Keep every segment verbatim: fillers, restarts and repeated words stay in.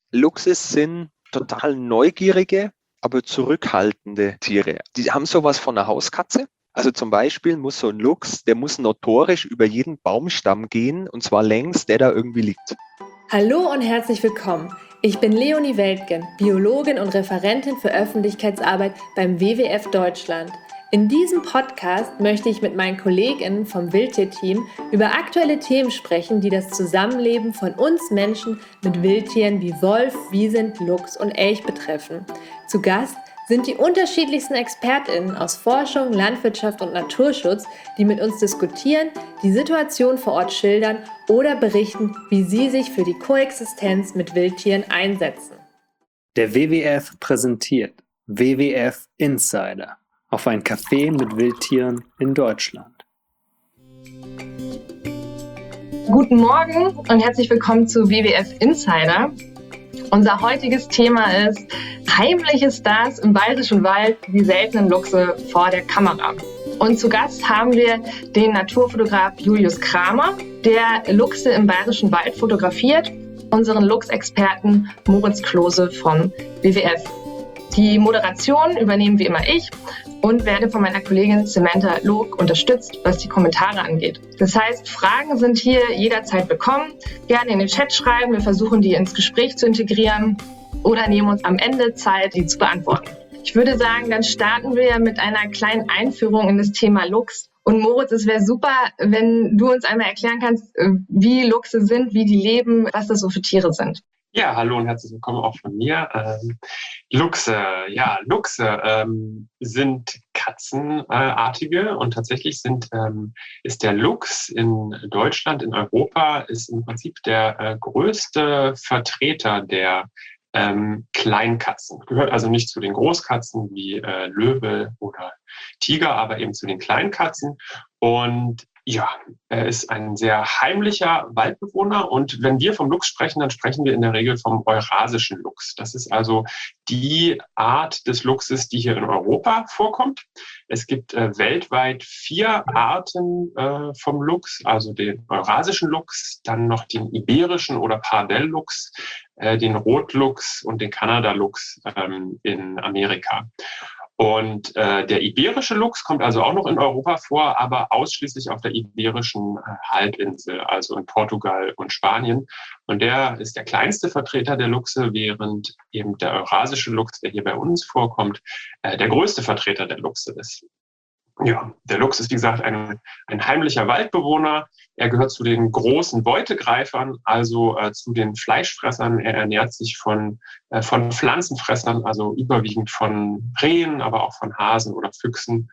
Luchse sind total neugierige, aber zurückhaltende Tiere. Die haben sowas von einer Hauskatze. Also zum Beispiel muss so ein Luchs, der muss notorisch über jeden Baumstamm gehen, und zwar längs, der da irgendwie liegt. Hallo und herzlich willkommen. Ich bin Leonie Weltgen, Biologin und Referentin für Öffentlichkeitsarbeit beim W W F Deutschland. In diesem Podcast möchte ich mit meinen KollegInnen vom Wildtierteam über aktuelle Themen sprechen, die das Zusammenleben von uns Menschen mit Wildtieren wie Wolf, Wiesent, Luchs und Elch betreffen. Zu Gast sind die unterschiedlichsten ExpertInnen aus Forschung, Landwirtschaft und Naturschutz, die mit uns diskutieren, die Situation vor Ort schildern oder berichten, wie sie sich für die Koexistenz mit Wildtieren einsetzen. Der W W F präsentiert W W F Insider auf ein Café mit Wildtieren in Deutschland. Guten Morgen und herzlich willkommen zu W W F Insider. Unser heutiges Thema ist heimliche Stars im Bayerischen Wald, die seltenen Luchse vor der Kamera. Und zu Gast haben wir den Naturfotograf Julius Kramer, der Luchse im Bayerischen Wald fotografiert, unseren Luchsexperten Moritz Klose vom W W F. Die Moderation übernehmen wie immer ich und werde von meiner Kollegin Samantha Loog unterstützt, was die Kommentare angeht. Das heißt, Fragen sind hier jederzeit willkommen. Gerne in den Chat schreiben, wir versuchen die ins Gespräch zu integrieren oder nehmen uns am Ende Zeit, die zu beantworten. Ich würde sagen, dann starten wir mit einer kleinen Einführung in das Thema Luchs. Und Moritz, es wäre super, wenn du uns einmal erklären kannst, wie Luchse sind, wie die leben, was das so für Tiere sind. Ja, hallo und herzlich willkommen auch von mir. Ähm, Luchse, ja, Luchse ähm, sind Katzenartige und tatsächlich sind ähm, ist der Luchs in Deutschland, in Europa, ist im Prinzip der äh, größte Vertreter der ähm, Kleinkatzen. Gehört also nicht zu den Großkatzen wie äh, Löwe oder Tiger, aber eben zu den Kleinkatzen. Und ja, er ist ein sehr heimlicher Waldbewohner, und wenn wir vom Luchs sprechen, dann sprechen wir in der Regel vom eurasischen Luchs. Das ist also die Art des Luchses, die hier in Europa vorkommt. Es gibt äh, weltweit vier Arten äh, vom Luchs, also den eurasischen Luchs, dann noch den iberischen oder Pardelluchs, äh, den Rotluchs und den Kanadaluchs ähm, in Amerika. Und äh, der iberische Luchs kommt also auch noch in Europa vor, aber ausschließlich auf der iberischen äh, Halbinsel, also in Portugal und Spanien. Und der ist der kleinste Vertreter der Luchse, während eben der eurasische Luchs, der hier bei uns vorkommt, äh, der größte Vertreter der Luchse ist. Ja, der Luchs ist, wie gesagt, ein, ein heimlicher Waldbewohner. Er gehört zu den großen Beutegreifern, also äh, zu den Fleischfressern. Er ernährt sich von, äh, von Pflanzenfressern, also überwiegend von Rehen, aber auch von Hasen oder Füchsen,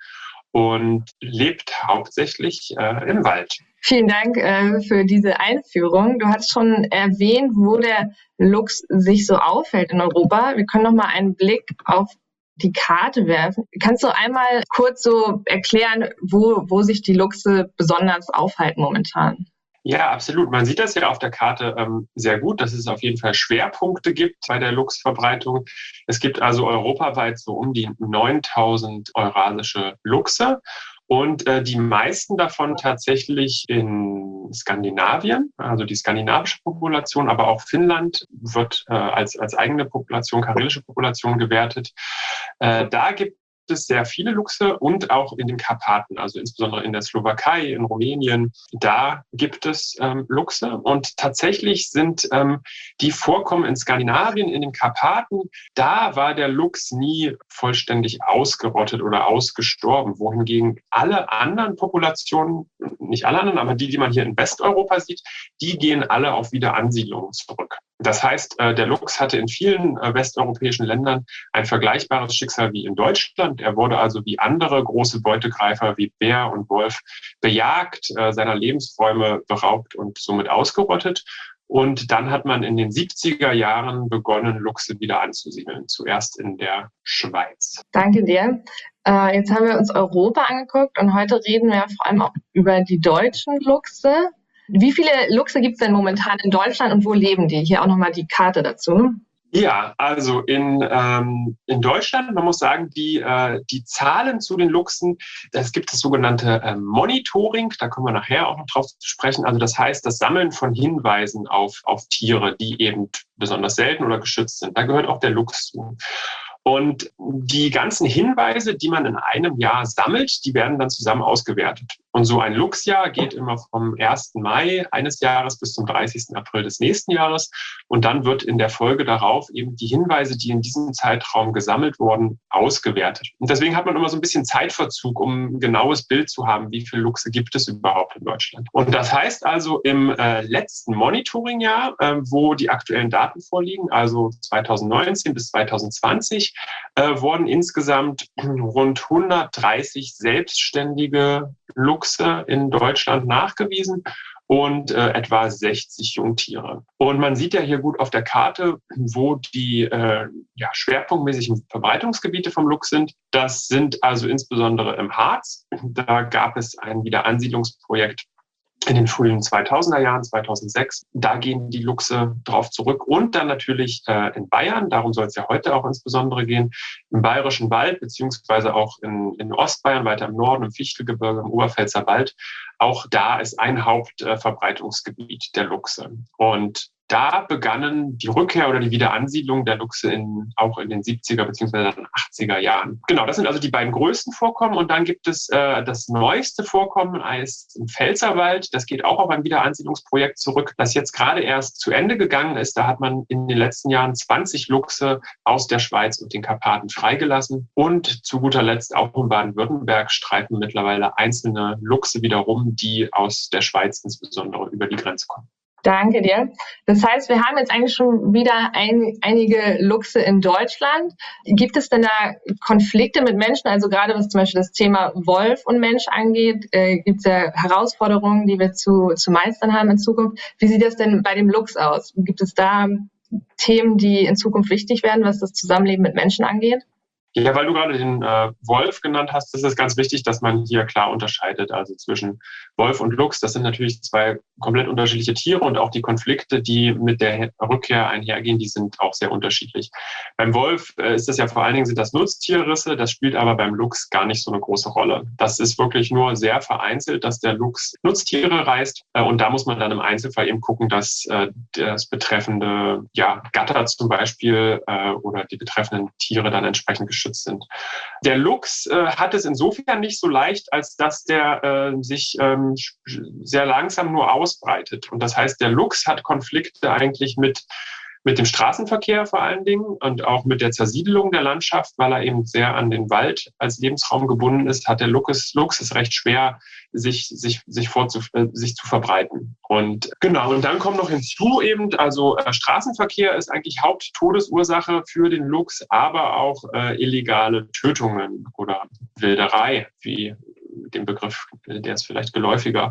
und lebt hauptsächlich äh, im Wald. Vielen Dank äh, für diese Einführung. Du hast schon erwähnt, wo der Luchs sich so aufhält in Europa. Wir können noch mal einen Blick auf die Karte werfen. Kannst du einmal kurz so erklären, wo, wo sich die Luchse besonders aufhalten momentan? Ja, absolut. Man sieht das ja auf der Karte ähm, sehr gut, dass es auf jeden Fall Schwerpunkte gibt bei der Luchsverbreitung. Es gibt also europaweit so um die neuntausend eurasische Luchse. Und äh, die meisten davon tatsächlich in Skandinavien, also die skandinavische Population, aber auch Finnland wird äh, als, als eigene Population, karelische Population gewertet. Äh, da gibt es sehr viele Luchse, und auch in den Karpaten, also insbesondere in der Slowakei, in Rumänien, da gibt es ähm, Luchse. Und tatsächlich sind ähm, die Vorkommen in Skandinavien, in den Karpaten, da war der Luchs nie vollständig ausgerottet oder ausgestorben, wohingegen alle anderen Populationen, nicht alle anderen, aber die, die man hier in Westeuropa sieht, die gehen alle auf Wiederansiedlung zurück. Das heißt, der Luchs hatte in vielen westeuropäischen Ländern ein vergleichbares Schicksal wie in Deutschland. Er wurde also wie andere große Beutegreifer wie Bär und Wolf bejagt, seiner Lebensräume beraubt und somit ausgerottet. Und dann hat man in den siebziger Jahren begonnen, Luchse wieder anzusiedeln, zuerst in der Schweiz. Danke dir. Äh, jetzt haben wir uns Europa angeguckt und heute reden wir vor allem auch über die deutschen Luchse. Wie viele Luchse gibt es denn momentan in Deutschland und wo leben die? Hier auch nochmal die Karte dazu. Ja, also in, ähm, in Deutschland, man muss sagen, die, äh, die Zahlen zu den Luchsen, es gibt das sogenannte äh, Monitoring, da kommen wir nachher auch noch drauf zu sprechen. Also das heißt, das Sammeln von Hinweisen auf, auf Tiere, die eben besonders selten oder geschützt sind. Da gehört auch der Luchs zu. Und die ganzen Hinweise, die man in einem Jahr sammelt, die werden dann zusammen ausgewertet. Und so ein Luchsjahr geht immer vom ersten Mai eines Jahres bis zum dreißigsten April des nächsten Jahres. Und dann wird in der Folge darauf eben die Hinweise, die in diesem Zeitraum gesammelt wurden, ausgewertet. Und deswegen hat man immer so ein bisschen Zeitverzug, um ein genaues Bild zu haben, wie viele Luchse gibt es überhaupt in Deutschland. Und das heißt also, im äh, letzten Monitoringjahr, äh, wo die aktuellen Daten vorliegen, also zweitausendneunzehn bis zweitausendzwanzig, äh, wurden insgesamt rund hundertdreißig selbstständige Luchse in Deutschland nachgewiesen und äh, etwa sechzig Jungtiere. Und man sieht ja hier gut auf der Karte, wo die äh, ja, schwerpunktmäßigen Verbreitungsgebiete vom Luchs sind. Das sind also insbesondere im Harz. Da gab es ein Wiederansiedlungsprojekt in den frühen zweitausender Jahren, zweitausendsechs. Da gehen die Luchse drauf zurück. Und dann natürlich äh, in Bayern, darum soll es ja heute auch insbesondere gehen, im Bayerischen Wald, beziehungsweise auch in, in Ostbayern, weiter im Norden, im Fichtelgebirge, im Oberpfälzer Wald. Auch da ist ein Hauptverbreitungsgebiet äh, der Luchse. Und da begannen die Rückkehr oder die Wiederansiedlung der Luchse in, auch in den siebziger bzw. achtziger Jahren. Genau, das sind also die beiden größten Vorkommen. Und dann gibt es äh, das neueste Vorkommen heißt im Pfälzerwald. Das geht auch auf ein Wiederansiedlungsprojekt zurück, das jetzt gerade erst zu Ende gegangen ist. Da hat man in den letzten Jahren zwanzig Luchse aus der Schweiz und den Karpaten freigelassen. Und zu guter Letzt auch in Baden-Württemberg streifen mittlerweile einzelne Luchse wieder rum, die aus der Schweiz insbesondere über die Grenze kommen. Danke dir. Das heißt, wir haben jetzt eigentlich schon wieder ein, einige Luchse in Deutschland. Gibt es denn da Konflikte mit Menschen? Also gerade was zum Beispiel das Thema Wolf und Mensch angeht, äh, gibt es ja Herausforderungen, die wir zu, zu meistern haben in Zukunft. Wie sieht das denn bei dem Luchs aus? Gibt es da Themen, die in Zukunft wichtig werden, was das Zusammenleben mit Menschen angeht? Ja, weil du gerade den äh, Wolf genannt hast, ist es ganz wichtig, dass man hier klar unterscheidet, also zwischen Wolf und Luchs. Das sind natürlich zwei komplett unterschiedliche Tiere und auch die Konflikte, die mit der Rückkehr einhergehen, die sind auch sehr unterschiedlich. Beim Wolf äh, ist es ja vor allen Dingen sind das Nutztierrisse, das spielt aber beim Luchs gar nicht so eine große Rolle. Das ist wirklich nur sehr vereinzelt, dass der Luchs Nutztiere reißt äh, und da muss man dann im Einzelfall eben gucken, dass äh, das betreffende ja, Gatter zum Beispiel äh, oder die betreffenden Tiere dann entsprechend geschützt sind. Der Luchs äh, hat es insofern nicht so leicht, als dass der äh, sich ähm, sehr langsam nur ausbreitet. Und das heißt, der Luchs hat Konflikte eigentlich mit mit dem Straßenverkehr vor allen Dingen und auch mit der Zersiedelung der Landschaft, weil er eben sehr an den Wald als Lebensraum gebunden ist, hat der Luchs, Luchs es recht schwer, sich, sich, sich, vorzu, äh, sich zu verbreiten. Und genau, und dann kommt noch hinzu eben, also äh, Straßenverkehr ist eigentlich Haupttodesursache für den Luchs, aber auch äh, illegale Tötungen oder Wilderei, wie den Begriff, der ist vielleicht geläufiger.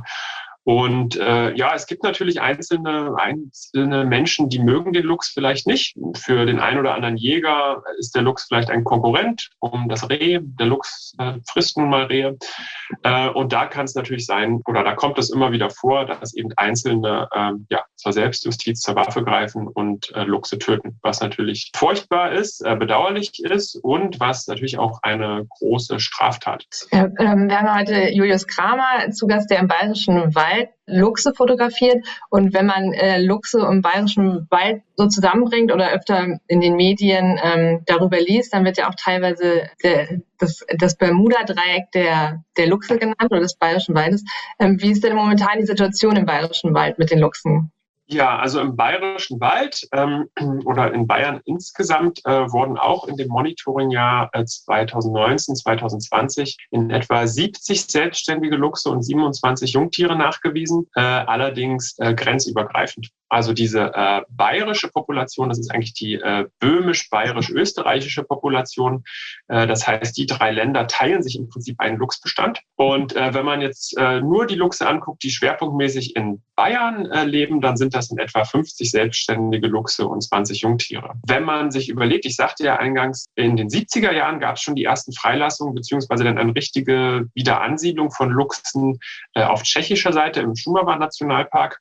Und äh, ja, es gibt natürlich einzelne, einzelne Menschen, die mögen den Luchs vielleicht nicht. Für den einen oder anderen Jäger ist der Luchs vielleicht ein Konkurrent um das Reh. Der Luchs äh, frisst nun mal Rehe. Äh, und da kann es natürlich sein, oder da kommt es immer wieder vor, dass eben Einzelne äh, ja, zur Selbstjustiz, zur Waffe greifen und äh, Luchse töten. Was natürlich furchtbar ist, äh, bedauerlich ist und was natürlich auch eine große Straftat ist. Ja, ähm, wir haben heute Julius Kramer zu Gast, der im Bayerischen Wald Luchse fotografiert. Und wenn man äh, Luchse im Bayerischen Wald so zusammenbringt oder öfter in den Medien ähm, darüber liest, dann wird ja auch teilweise der, das, das Bermuda-Dreieck der, der Luchse genannt oder des Bayerischen Waldes. Ähm, wie ist denn momentan die Situation im Bayerischen Wald mit den Luchsen? Ja, also im Bayerischen Wald ähm, oder in Bayern insgesamt äh, wurden auch in dem Monitoringjahr äh, zweitausendneunzehn, zweitausendzwanzig in etwa siebzig selbstständige Luchse und siebenundzwanzig Jungtiere nachgewiesen, äh, allerdings äh, grenzübergreifend. Also diese äh, bayerische Population, das ist eigentlich die äh, böhmisch-bayerisch-österreichische Population. Äh, das heißt, die drei Länder teilen sich im Prinzip einen Luchsbestand. Und äh, wenn man jetzt äh, nur die Luchse anguckt, die schwerpunktmäßig in Bayern äh, leben, dann sind das in etwa fünfzig selbstständige Luchse und zwanzig Jungtiere. Wenn man sich überlegt, ich sagte ja eingangs, in den siebziger Jahren gab es schon die ersten Freilassungen beziehungsweise dann eine richtige Wiederansiedlung von Luchsen äh, auf tschechischer Seite im Šumava-Nationalpark.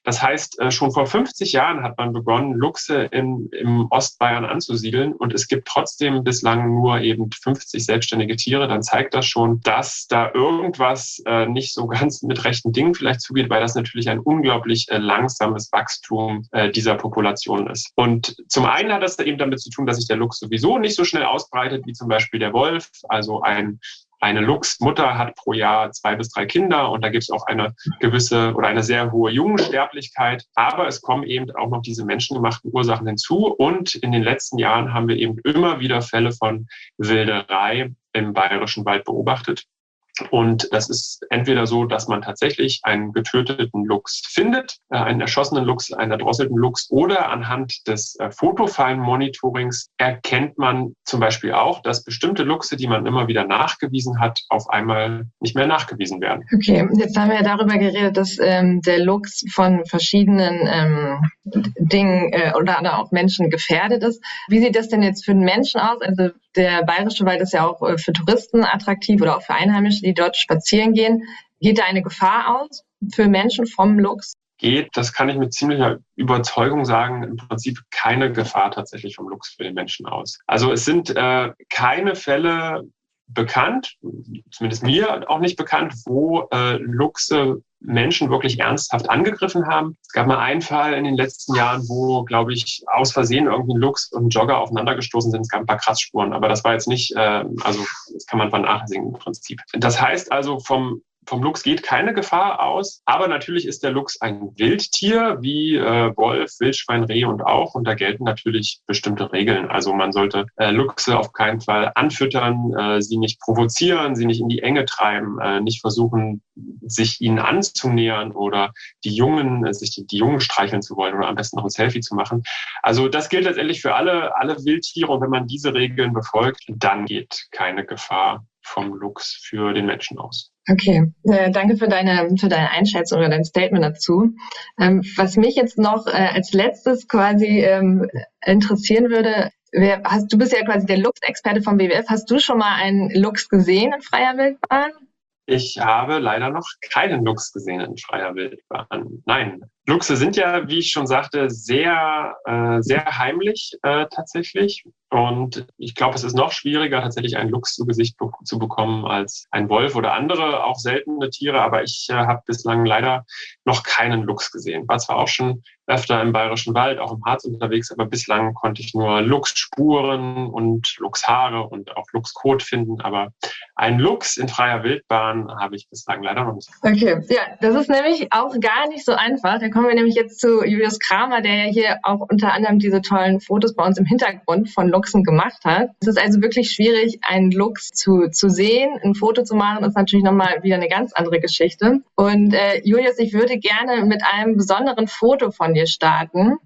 Das heißt, schon vor fünfzig Jahren hat man begonnen, Luchse in, im Ostbayern anzusiedeln und es gibt trotzdem bislang nur eben fünfzig selbstständige Tiere. Dann zeigt das schon, dass da irgendwas äh, nicht so ganz mit rechten Dingen vielleicht zugeht, weil das natürlich ein unglaublich äh, langsames Wachstum äh, dieser Population ist. Und zum einen hat das eben damit zu tun, dass sich der Luchs sowieso nicht so schnell ausbreitet wie zum Beispiel der Wolf. Also ein Eine Luchsmutter hat pro Jahr zwei bis drei Kinder und da gibt es auch eine gewisse oder eine sehr hohe Jungensterblichkeit. Aber es kommen eben auch noch diese menschengemachten Ursachen hinzu. Und in den letzten Jahren haben wir eben immer wieder Fälle von Wilderei im Bayerischen Wald beobachtet. Und das ist entweder so, dass man tatsächlich einen getöteten Luchs findet, äh, einen erschossenen Luchs, einen erdrosselten Luchs, oder anhand des äh, Fotofallen-Monitorings erkennt man zum Beispiel auch, dass bestimmte Luchse, die man immer wieder nachgewiesen hat, auf einmal nicht mehr nachgewiesen werden. Okay, jetzt haben wir ja darüber geredet, dass ähm, der Luchs von verschiedenen ähm, Dingen äh, oder auch Menschen gefährdet ist. Wie sieht das denn jetzt für den Menschen aus? Also der Bayerische Wald ist ja auch äh, für Touristen attraktiv oder auch für Einheimische, die dort spazieren gehen. Geht da eine Gefahr aus für Menschen vom Luchs? Geht, das kann ich mit ziemlicher Überzeugung sagen, im Prinzip keine Gefahr tatsächlich vom Luchs für den Menschen aus. Also es sind äh, keine Fälle bekannt, zumindest mir auch nicht bekannt, wo äh, Luchse Menschen wirklich ernsthaft angegriffen haben. Es gab mal einen Fall in den letzten Jahren, wo, glaube ich, aus Versehen irgendwie ein Luchs und ein Jogger aufeinander gestoßen sind. Es gab ein paar Kratzspuren, aber das war jetzt nicht, äh, also das kann man vernachlässigen im Prinzip. Das heißt also, vom Vom Luchs geht keine Gefahr aus, aber natürlich ist der Luchs ein Wildtier wie äh, Wolf, Wildschwein, Reh und auch. Und da gelten natürlich bestimmte Regeln. Also man sollte äh, Luchse auf keinen Fall anfüttern, äh, sie nicht provozieren, sie nicht in die Enge treiben, äh, nicht versuchen, sich ihnen anzunähern oder die Jungen, äh, sich die, die Jungen streicheln zu wollen oder am besten noch ein Selfie zu machen. Also das gilt letztendlich für alle, alle Wildtiere. Und wenn man diese Regeln befolgt, dann geht keine Gefahr vom Luchs für den Menschen aus. Okay, äh, danke für deine für deine Einschätzung oder dein Statement dazu. Ähm, was mich jetzt noch äh, als letztes quasi ähm, interessieren würde, wer, hast, du bist ja quasi der Luchsexperte vom W W F. Hast du schon mal einen Luchs gesehen in freier Wildbahn? Ich habe leider noch keinen Luchs gesehen in freier Wildbahn. Nein. Luchse sind ja, wie ich schon sagte, sehr, äh, sehr heimlich äh, tatsächlich. Und ich glaube, es ist noch schwieriger, tatsächlich einen Luchs zu Gesicht be- zu bekommen als ein Wolf oder andere, auch seltene Tiere. Aber ich äh, habe bislang leider noch keinen Luchs gesehen. War zwar auch schon öfter im Bayerischen Wald, auch im Harz unterwegs, aber bislang konnte ich nur Luchsspuren und Luchshaare und auch Luchskot finden. Aber einen Luchs in freier Wildbahn habe ich bislang leider noch nicht. Okay, ja, das ist nämlich auch gar nicht so einfach. Da kommen wir nämlich jetzt zu Julius Kramer, der ja hier auch unter anderem diese tollen Fotos bei uns im Hintergrund von Luchsen gemacht hat. Es ist also wirklich schwierig, einen Luchs zu, zu sehen. Ein Foto zu machen ist natürlich nochmal wieder eine ganz andere Geschichte. Und äh, Julius, ich würde gerne mit einem besonderen Foto von dir starten,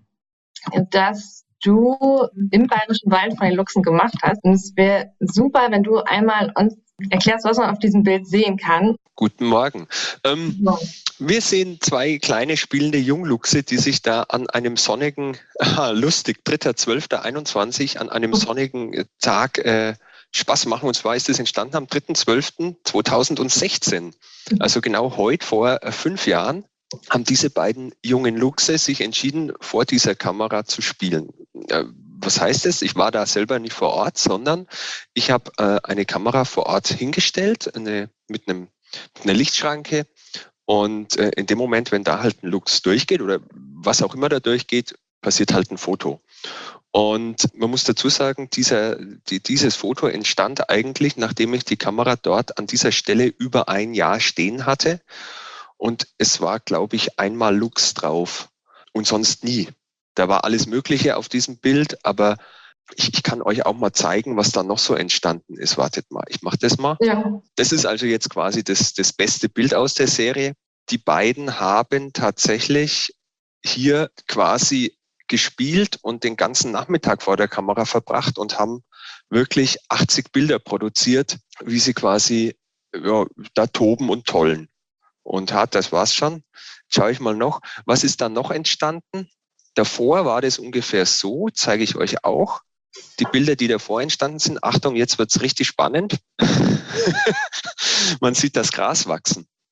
das du im Bayerischen Wald von den Luchsen gemacht hast. Und es wäre super, wenn du einmal uns erklärst, was man auf diesem Bild sehen kann. Guten Morgen. Ähm, ja. Wir sehen zwei kleine spielende Jungluchse, die sich da an einem sonnigen, aha, lustig, dritter zwölfter einundzwanzig, an einem sonnigen Tag äh, Spaß machen. Und zwar ist es entstanden am dritter zwölfter zweitausendsechzehn. Also genau heute, vor äh, fünf Jahren, haben diese beiden jungen Luchse sich entschieden, vor dieser Kamera zu spielen. Äh, Was heißt es? Ich war da selber nicht vor Ort, sondern ich habe äh, eine Kamera vor Ort hingestellt, eine, mit, einem, mit einer Lichtschranke. Und äh, in dem Moment, wenn da halt ein Luchs durchgeht oder was auch immer da durchgeht, passiert halt ein Foto. Und man muss dazu sagen, dieser, die, dieses Foto entstand eigentlich, nachdem ich die Kamera dort an dieser Stelle über ein Jahr stehen hatte. Und es war, glaube ich, einmal Luchs drauf und sonst nie. Da war alles Mögliche auf diesem Bild, aber ich, ich kann euch auch mal zeigen, was da noch so entstanden ist. Wartet mal, ich mache das mal. Ja. Das ist also jetzt quasi das, das beste Bild aus der Serie. Die beiden haben tatsächlich hier quasi gespielt und den ganzen Nachmittag vor der Kamera verbracht und haben wirklich achtzig Bilder produziert, wie sie quasi ja, da toben und tollen. Und hat, das war's schon. Schaue ich mal noch. Was ist da noch entstanden? Davor war das ungefähr so, zeige ich euch auch. Die Bilder, die davor entstanden sind. Achtung, jetzt wird's richtig spannend. Man sieht das Gras wachsen.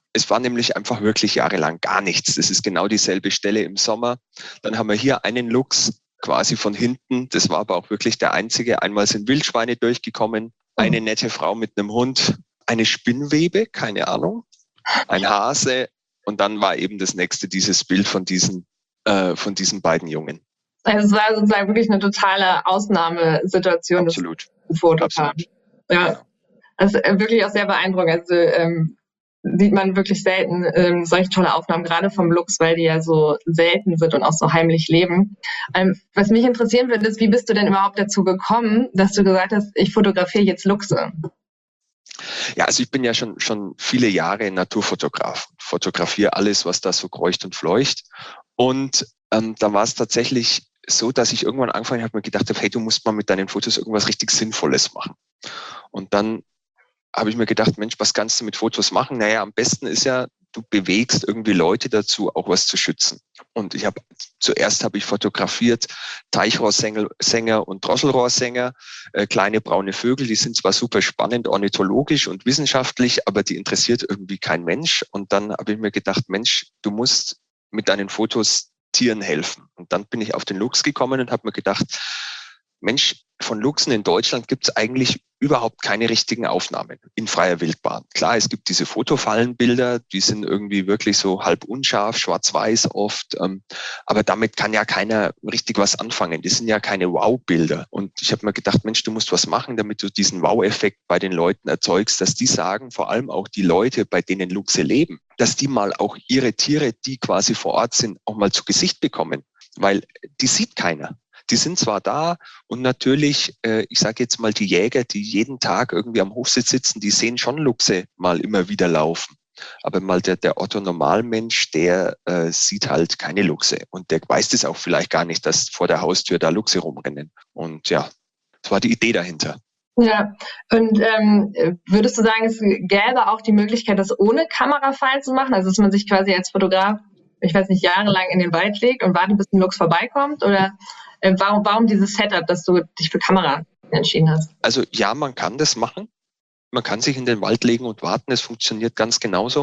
Es war nämlich einfach wirklich jahrelang gar nichts. Das ist genau dieselbe Stelle im Sommer. Dann haben wir hier einen Luchs quasi von hinten. Das war aber auch wirklich der einzige. Einmal sind Wildschweine durchgekommen, eine nette Frau mit einem Hund, eine Spinnwebe, keine Ahnung, ein Hase. Und dann war eben das nächste dieses Bild von diesen, äh, von diesen beiden Jungen. Also es war sozusagen wirklich eine totale Ausnahmesituation. Absolut. Das Foto Absolut. Ja, Genau. das ist wirklich auch sehr beeindruckend. Also ähm, sieht man wirklich selten ähm, solche tolle Aufnahmen, gerade vom Luchs, weil die ja so selten sind und auch so heimlich leben. Ähm, was mich interessieren würde, ist, wie bist du denn überhaupt dazu gekommen, dass du gesagt hast, ich fotografiere jetzt Luchse? Ja, also ich bin ja schon schon viele Jahre Naturfotograf, fotografiere alles, was da so kreucht und fleucht. Und ähm, da war es tatsächlich so, dass ich irgendwann angefangen habe, mir gedacht habe, hey, du musst mal mit deinen Fotos irgendwas richtig Sinnvolles machen. Und dann habe ich mir gedacht, Mensch, was kannst du mit Fotos machen? Naja, am besten ist ja, du bewegst irgendwie Leute dazu, auch was zu schützen. Und ich habe zuerst habe ich fotografiert Teichrohrsänger Sänger und Drosselrohrsänger, äh, kleine braune Vögel, die sind zwar super spannend, ornithologisch und wissenschaftlich, aber die interessiert irgendwie kein Mensch. Und dann habe ich mir gedacht, Mensch, du musst mit deinen Fotos Tieren helfen. Und dann bin ich auf den Luchs gekommen und habe mir gedacht, Mensch, von Luchsen in Deutschland gibt es eigentlich überhaupt keine richtigen Aufnahmen in freier Wildbahn. Klar, es gibt diese Fotofallenbilder, die sind irgendwie wirklich so halb unscharf, schwarz-weiß oft, ähm, aber damit kann ja keiner richtig was anfangen. Das sind ja keine Wow-Bilder. Und ich habe mir gedacht, Mensch, du musst was machen, damit du diesen Wow-Effekt bei den Leuten erzeugst, dass die sagen, vor allem auch die Leute, bei denen Luchse leben, dass die mal auch ihre Tiere, die quasi vor Ort sind, auch mal zu Gesicht bekommen, weil die sieht keiner. Die sind zwar da und natürlich, äh, ich sage jetzt mal, die Jäger, die jeden Tag irgendwie am Hofsitz sitzen, die sehen schon Luchse mal immer wieder laufen. Aber mal der, der Otto-Normalmensch, der äh, sieht halt keine Luchse. Und der weiß das auch vielleicht gar nicht, dass vor der Haustür da Luchse rumrennen. Und ja, das war die Idee dahinter. Ja, und ähm, würdest du sagen, es gäbe auch die Möglichkeit, das ohne Kamerafallen zu machen? Also dass man sich quasi als Fotograf, ich weiß nicht, jahrelang in den Wald legt und wartet, bis ein Luchs vorbeikommt? Oder äh, warum, warum dieses Setup, dass du dich für Kamera entschieden hast? Also ja, man kann das machen. Man kann sich in den Wald legen und warten. Es funktioniert ganz genauso.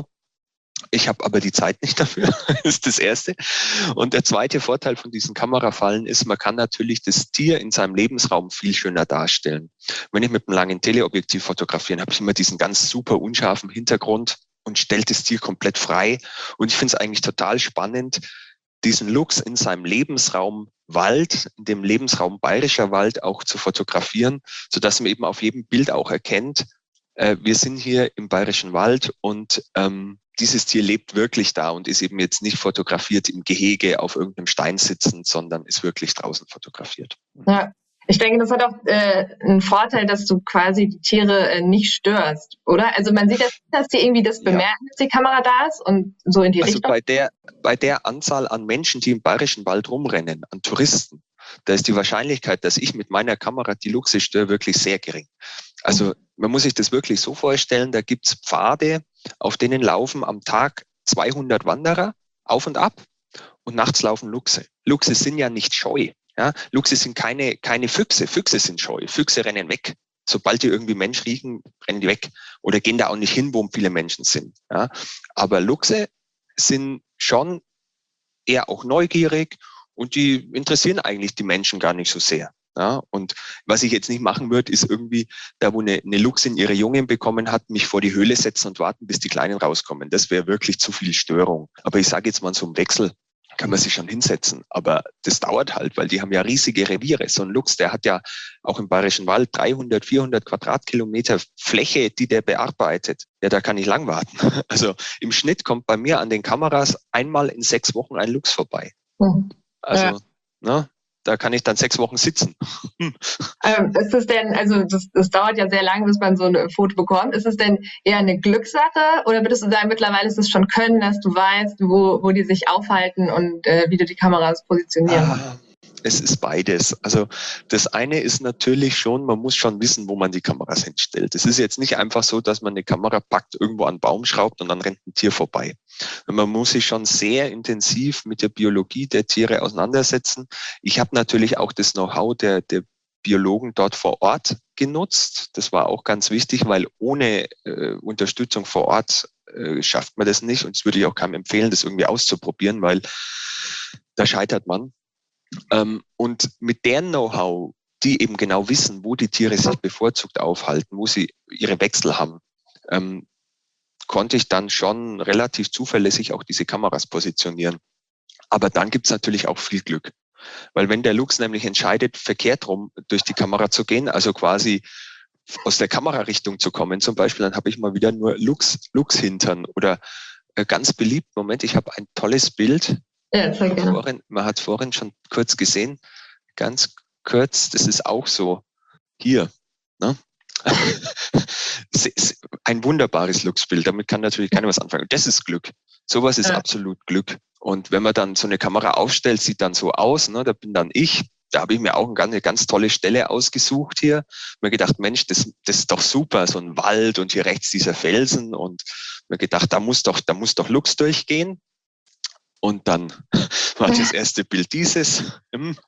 Ich habe aber die Zeit nicht dafür, ist das Erste. Und der zweite Vorteil von diesen Kamerafallen ist, man kann natürlich das Tier in seinem Lebensraum viel schöner darstellen. Wenn ich mit einem langen Teleobjektiv fotografiere, habe ich immer diesen ganz super unscharfen Hintergrund und stelle das Tier komplett frei. Und ich finde es eigentlich total spannend, diesen Luchs in seinem Lebensraum Wald, in dem Lebensraum Bayerischer Wald auch zu fotografieren, sodass man eben auf jedem Bild auch erkennt, äh, wir sind hier im Bayerischen Wald und ähm, dieses Tier lebt wirklich da und ist eben jetzt nicht fotografiert im Gehege auf irgendeinem Stein sitzend, sondern ist wirklich draußen fotografiert. Ja, ich denke, das hat auch äh, einen Vorteil, dass du quasi die Tiere äh, nicht störst, oder? Also man sieht, dass, dass die irgendwie das bemerken, ja, dass die Kamera da ist und so in die also Richtung. Bei der, bei der Anzahl an Menschen, die im Bayerischen Wald rumrennen, an Touristen, da ist die Wahrscheinlichkeit, dass ich mit meiner Kamera die Luchse störe, wirklich sehr gering. Also man muss sich das wirklich so vorstellen, da gibt's Pfade, auf denen laufen am Tag zweihundert Wanderer auf und ab und nachts laufen Luchse. Luchse sind ja nicht scheu. Ja? Luchse sind keine, keine Füchse. Füchse sind scheu. Füchse rennen weg. Sobald die irgendwie Mensch riechen, rennen die weg oder gehen da auch nicht hin, wo viele Menschen sind. Ja? Aber Luchse sind schon eher auch neugierig und die interessieren eigentlich die Menschen gar nicht so sehr. Ja, und was ich jetzt nicht machen würde, ist irgendwie, da wo eine, eine Luchsin ihre Jungen bekommen hat, mich vor die Höhle setzen und warten, bis die Kleinen rauskommen. Das wäre wirklich zu viel Störung. Aber ich sage jetzt mal, so im Wechsel kann man sich schon hinsetzen. Aber das dauert halt, weil die haben ja riesige Reviere. So ein Luchs, der hat ja auch im Bayerischen Wald dreihundert, vierhundert Quadratkilometer Fläche, die der bearbeitet. Ja, da kann ich lang warten. Also im Schnitt kommt bei mir an den Kameras einmal in sechs Wochen ein Luchs vorbei. Mhm. Also, ja. ne? Da kann ich dann sechs Wochen sitzen. Ähm, ist es denn, also das, das dauert ja sehr lange, bis man so ein Foto bekommt. Ist es denn eher eine Glückssache oder würdest du sagen, mittlerweile ist es schon Können, dass du weißt, wo, wo die sich aufhalten und äh, wie du die Kameras positionieren? Ah, es ist beides. Also das eine ist natürlich schon, man muss schon wissen, wo man die Kameras hinstellt. Es ist jetzt nicht einfach so, dass man eine Kamera packt, irgendwo an einen Baum schraubt und dann rennt ein Tier vorbei. Man muss sich schon sehr intensiv mit der Biologie der Tiere auseinandersetzen. Ich habe natürlich auch das Know-how der, der Biologen dort vor Ort genutzt. Das war auch ganz wichtig, weil ohne äh, Unterstützung vor Ort äh, schafft man das nicht. Und das würde ich auch keinem empfehlen, das irgendwie auszuprobieren, weil da scheitert man. Ähm, und mit deren Know-how, die eben genau wissen, wo die Tiere sich bevorzugt aufhalten, wo sie ihre Wechsel haben, ähm, konnte ich dann schon relativ zuverlässig auch diese Kameras positionieren. Aber dann gibt's natürlich auch viel Glück. Weil wenn der Luchs nämlich entscheidet, verkehrt rum durch die Kamera zu gehen, also quasi aus der Kamerarichtung zu kommen zum Beispiel, dann habe ich mal wieder nur Luchs, Luchshintern oder äh, ganz beliebt, Moment, ich habe ein tolles Bild. Ja, sehr gerne. Vorhin, man hat vorhin schon kurz gesehen, ganz kurz, das ist auch so hier. Ne? Ein wunderbares Luchsbild, damit kann natürlich keiner was anfangen. Das ist Glück. Sowas ist ja. absolut Glück. Und wenn man dann so eine Kamera aufstellt, sieht dann so aus, ne, da bin dann ich, da habe ich mir auch eine ganz tolle Stelle ausgesucht hier. Mir gedacht, Mensch, das, das ist doch super, so ein Wald und hier rechts dieser Felsen und mir gedacht, da muss doch, da muss doch Luchs durchgehen. Und dann war das erste Bild dieses. Und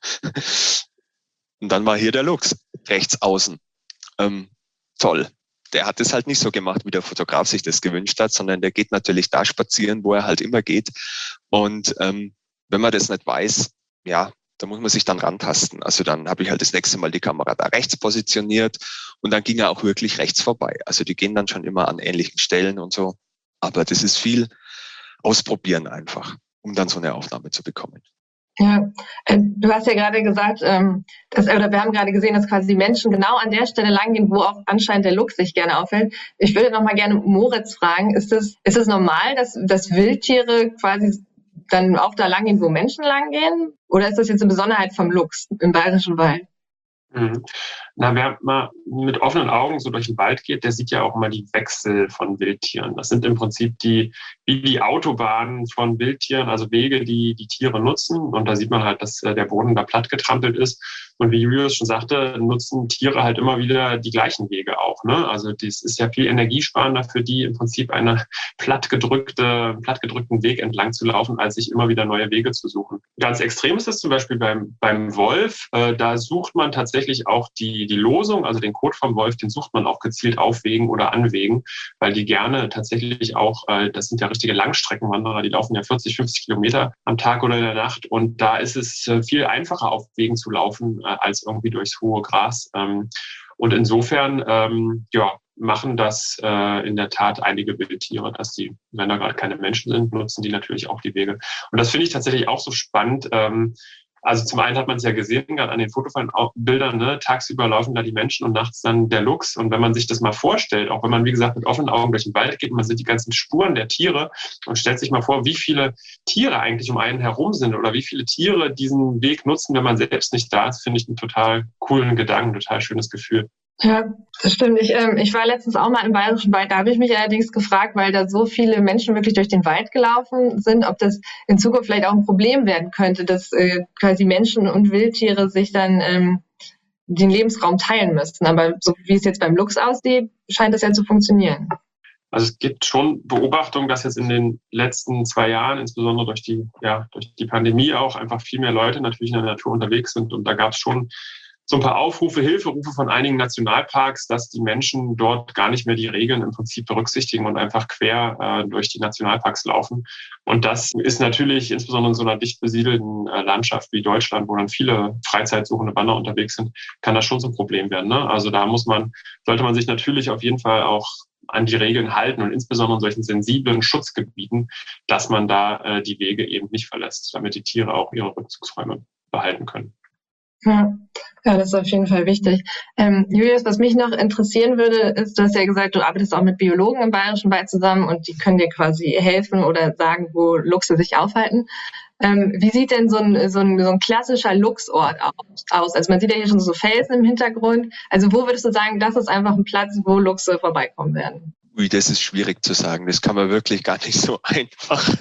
dann war hier der Luchs, rechts außen. Ähm, toll. Der hat es halt nicht so gemacht, wie der Fotograf sich das gewünscht hat, sondern der geht natürlich da spazieren, wo er halt immer geht. Und ähm, wenn man das nicht weiß, ja, da muss man sich dann rantasten. Also dann habe ich halt das nächste Mal die Kamera da rechts positioniert und dann ging er auch wirklich rechts vorbei. Also die gehen dann schon immer an ähnlichen Stellen und so. Aber das ist viel ausprobieren einfach, um dann so eine Aufnahme zu bekommen. Ja, du hast ja gerade gesagt, dass, oder wir haben gerade gesehen, dass quasi die Menschen genau an der Stelle langgehen, wo auch anscheinend der Luchs sich gerne aufhält. Ich würde noch mal gerne Moritz fragen, ist es ist es normal, dass, dass Wildtiere quasi dann auch da langgehen, wo Menschen langgehen? Oder ist das jetzt eine Besonderheit vom Luchs im Bayerischen Wald? Mhm. Na, wer mal mit offenen Augen so durch den Wald geht, der sieht ja auch immer die Wechsel von Wildtieren. Das sind im Prinzip die, wie die Autobahnen von Wildtieren, also Wege, die die Tiere nutzen. Und da sieht man halt, dass der Boden da platt getrampelt ist. Und wie Julius schon sagte, nutzen Tiere halt immer wieder die gleichen Wege auch, ne? Also das ist ja viel energiesparender für die, im Prinzip eine plattgedrückte, plattgedrückten Weg entlang zu laufen, als sich immer wieder neue Wege zu suchen. Ganz extrem ist es zum Beispiel beim, beim Wolf. Äh, da sucht man tatsächlich auch die, die Losung, also den Kot vom Wolf, den sucht man auch gezielt auf Wegen oder an Wegen, weil die gerne tatsächlich auch, äh, das sind ja richtige Langstreckenwanderer, die laufen ja vierzig, fünfzig Kilometer am Tag oder in der Nacht. Und da ist es äh, viel einfacher, auf Wegen zu laufen, als irgendwie durchs hohe Gras. Und insofern ähm, ja, machen das äh, in der Tat einige Wildtiere, dass die, wenn da gerade keine Menschen sind, nutzen die natürlich auch die Wege. Und das finde ich tatsächlich auch so spannend. Ähm, also zum einen hat man es ja gesehen, gerade an den Fotobildern, ne, tagsüber laufen da die Menschen und nachts dann der Luchs. Und wenn man sich das mal vorstellt, auch wenn man, wie gesagt, mit offenen Augen durch den Wald geht und man sieht die ganzen Spuren der Tiere und stellt sich mal vor, wie viele Tiere eigentlich um einen herum sind oder wie viele Tiere diesen Weg nutzen, wenn man selbst nicht da ist, finde ich einen total coolen Gedanken, total schönes Gefühl. Ja, das stimmt. Ich, ähm, ich war letztens auch mal im Bayerischen Wald. Da habe ich mich allerdings gefragt, weil da so viele Menschen wirklich durch den Wald gelaufen sind, ob das in Zukunft vielleicht auch ein Problem werden könnte, dass äh, quasi Menschen und Wildtiere sich dann ähm, den Lebensraum teilen müssten. Aber so wie es jetzt beim Luchs aussieht, scheint das ja zu funktionieren. Also es gibt schon Beobachtungen, dass jetzt in den letzten zwei Jahren, insbesondere durch die, ja, durch die Pandemie auch, einfach viel mehr Leute natürlich in der Natur unterwegs sind. Und da gab es schon so ein paar Aufrufe, Hilferufe von einigen Nationalparks, dass die Menschen dort gar nicht mehr die Regeln im Prinzip berücksichtigen und einfach quer äh, durch die Nationalparks laufen. Und das ist natürlich insbesondere in so einer dicht besiedelten äh, Landschaft wie Deutschland, wo dann viele freizeitsuchende Wanderer unterwegs sind, kann das schon so ein Problem werden, ne? Also da muss man, sollte man sich natürlich auf jeden Fall auch an die Regeln halten und insbesondere in solchen sensiblen Schutzgebieten, dass man da äh, die Wege eben nicht verlässt, damit die Tiere auch ihre Rückzugsräume behalten können. Ja, ja, das ist auf jeden Fall wichtig. Ähm, Julius, was mich noch interessieren würde, ist, du hast ja gesagt, du arbeitest auch mit Biologen im Bayerischen Wald zusammen und die können dir quasi helfen oder sagen, wo Luchse sich aufhalten. Ähm, wie sieht denn so ein, so ein, so ein klassischer Luchsort aus? Also man sieht ja hier schon so Felsen im Hintergrund. Also wo würdest du sagen, das ist einfach ein Platz, wo Luchse vorbeikommen werden? Ui, das ist schwierig zu sagen. Das kann man wirklich gar nicht so einfach,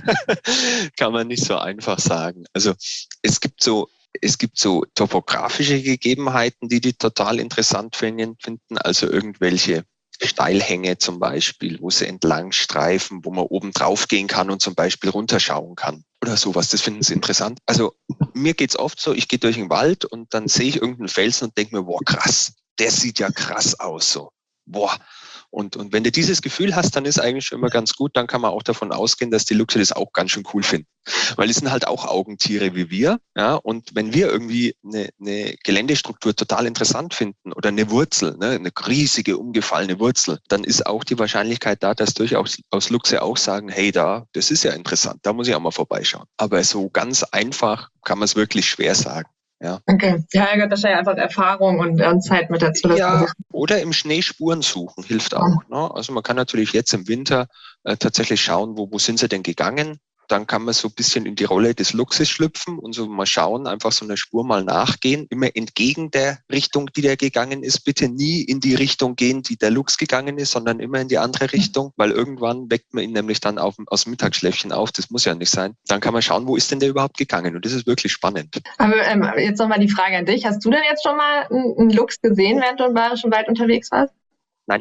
kann man nicht so einfach sagen. Also es gibt so Es gibt so topografische Gegebenheiten, die die total interessant finden. Also irgendwelche Steilhänge zum Beispiel, wo sie entlang streifen, wo man oben drauf gehen kann und zum Beispiel runterschauen kann oder sowas. Das finden sie interessant. Also mir geht's oft so, ich gehe durch den Wald und dann sehe ich irgendeinen Felsen und denke mir, boah, krass, der sieht ja krass aus so. Boah. Und, und wenn du dieses Gefühl hast, dann ist eigentlich schon immer ganz gut, dann kann man auch davon ausgehen, dass die Luchse das auch ganz schön cool finden. Weil die sind halt auch Augentiere wie wir. Ja? Und wenn wir irgendwie eine, eine Geländestruktur total interessant finden oder eine Wurzel, ne? eine riesige, umgefallene Wurzel, dann ist auch die Wahrscheinlichkeit da, dass durchaus aus Luchse auch sagen, hey, da, das ist ja interessant, da muss ich auch mal vorbeischauen. Aber so ganz einfach kann man es wirklich schwer sagen. Ja. Okay. Ja, er gehört wahrscheinlich einfach Erfahrung und, und Zeit mit dazu. Ja, oder im Schnee Spuren suchen hilft auch. Ne? Also man kann natürlich jetzt im Winter äh, tatsächlich schauen, wo, wo sind sie denn gegangen. Dann kann man so ein bisschen in die Rolle des Luchses schlüpfen und so mal schauen, einfach so eine Spur mal nachgehen. Immer entgegen der Richtung, die der gegangen ist. Bitte nie in die Richtung gehen, die der Luchs gegangen ist, sondern immer in die andere Richtung, weil irgendwann weckt man ihn nämlich dann auf, aus dem Mittagsschläfchen auf. Das muss ja nicht sein. Dann kann man schauen, wo ist denn der überhaupt gegangen? Und das ist wirklich spannend. Aber ähm, jetzt nochmal die Frage an dich. Hast du denn jetzt schon mal einen Luchs gesehen, während du im Bayerischen Wald unterwegs warst? Nein.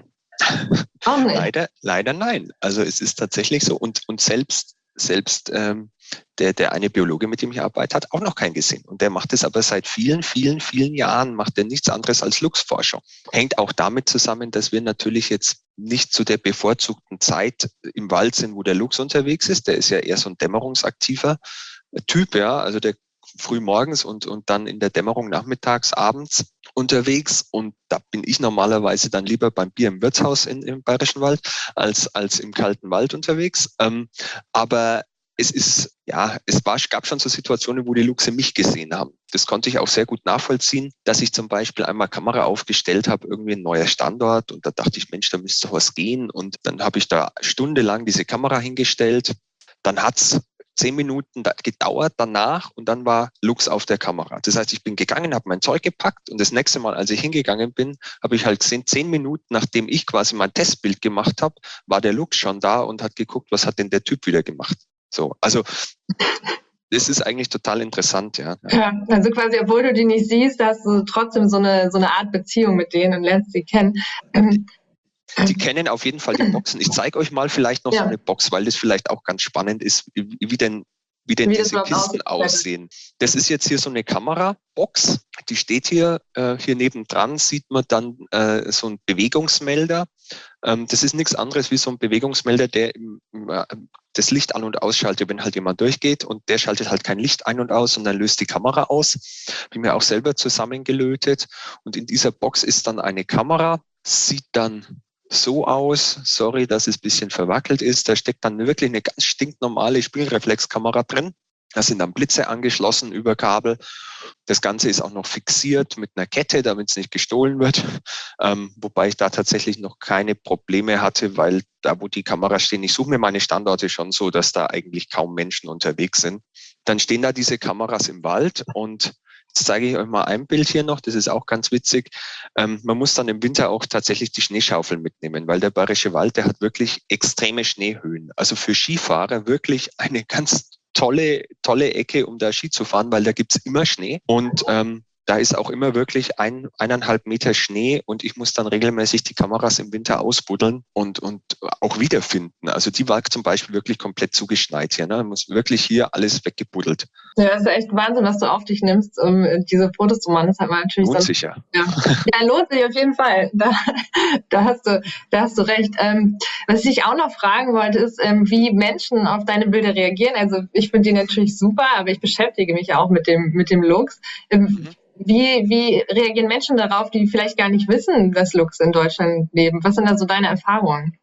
Auch nicht. Leider, leider nein. Also es ist tatsächlich so. Und, und selbst Selbst ähm, der, der eine Biologe, mit dem ich arbeite, hat auch noch keinen gesehen. Und der macht es aber seit vielen, vielen, vielen Jahren, macht er nichts anderes als Luchsforschung. Hängt auch damit zusammen, dass wir natürlich jetzt nicht zu der bevorzugten Zeit im Wald sind, wo der Luchs unterwegs ist. Der ist ja eher so ein dämmerungsaktiver Typ, ja, also der früh morgens und, und dann in der Dämmerung nachmittags, abends unterwegs. Und da bin ich normalerweise dann lieber beim Bier im Wirtshaus in, im Bayerischen Wald als, als im kalten Wald unterwegs. Ähm, aber es ist, ja, es war, gab schon so Situationen, wo die Luchse mich gesehen haben. Das konnte ich auch sehr gut nachvollziehen, dass ich zum Beispiel einmal Kamera aufgestellt habe, irgendwie ein neuer Standort. Und da dachte ich, Mensch, da müsste was gehen. Und dann habe ich da stundenlang diese Kamera hingestellt. Dann hat's zehn Minuten gedauert danach und dann war Luchs auf der Kamera. Das heißt, ich bin gegangen, habe mein Zeug gepackt und das nächste Mal, als ich hingegangen bin, habe ich halt gesehen, zehn Minuten, nachdem ich quasi mein Testbild gemacht habe, war der Luchs schon da und hat geguckt, was hat denn der Typ wieder gemacht. So, also das ist eigentlich total interessant, ja. Ja, also quasi, obwohl du die nicht siehst, hast du trotzdem so eine so eine Art Beziehung mit denen und lernst sie kennen. Ähm, Die kennen auf jeden Fall die Boxen. Ich zeige euch mal vielleicht noch ja. so eine Box, weil das vielleicht auch ganz spannend ist, wie, wie denn, wie denn wie diese Kisten aussehen. Das ist jetzt hier so eine Kamerabox, die steht hier, äh, hier nebendran sieht man dann äh, so ein Bewegungsmelder. Ähm, das ist nichts anderes wie so ein Bewegungsmelder, der im, äh, das Licht an- und ausschaltet, wenn halt jemand durchgeht, und der schaltet halt kein Licht ein und aus, sondern löst die Kamera aus. Bin mir auch selber zusammengelötet, und in dieser Box ist dann eine Kamera, sieht dann so aus, sorry, dass es ein bisschen verwackelt ist, da steckt dann wirklich eine ganz stinknormale Spiegelreflexkamera drin. Da sind dann Blitze angeschlossen über Kabel. Das Ganze ist auch noch fixiert mit einer Kette, damit es nicht gestohlen wird. Ähm, wobei ich da tatsächlich noch keine Probleme hatte, weil da, wo die Kameras stehen, ich suche mir meine Standorte schon so, dass da eigentlich kaum Menschen unterwegs sind. Dann stehen da diese Kameras im Wald, und jetzt zeige ich euch mal ein Bild hier noch, das ist auch ganz witzig. Ähm, man muss dann im Winter auch tatsächlich die Schneeschaufel mitnehmen, weil der Bayerische Wald, der hat wirklich extreme Schneehöhen. Also für Skifahrer wirklich eine ganz tolle, tolle Ecke, um da Ski zu fahren, weil da gibt's immer Schnee. Und ähm, da ist auch immer wirklich ein, eineinhalb Meter Schnee, und ich muss dann regelmäßig die Kameras im Winter ausbuddeln und, und auch wiederfinden. Also die war zum Beispiel wirklich komplett zugeschneit hier. Ne? Man muss wirklich hier alles weggebuddelt. Ja, das ist echt Wahnsinn, was du auf dich nimmst, um diese Fotos zu machen. Das hat man natürlich lohnt sonst, sich ja. ja. Ja, lohnt sich auf jeden Fall. Da, da hast du, da hast du recht. Ähm, was ich auch noch fragen wollte, ist, ähm, wie Menschen auf deine Bilder reagieren. Also ich finde die natürlich super, aber ich beschäftige mich ja auch mit dem, mit dem Luchs. Ähm, mhm. Wie, wie reagieren Menschen darauf, die vielleicht gar nicht wissen, dass Luchse in Deutschland leben? Was sind da so deine Erfahrungen?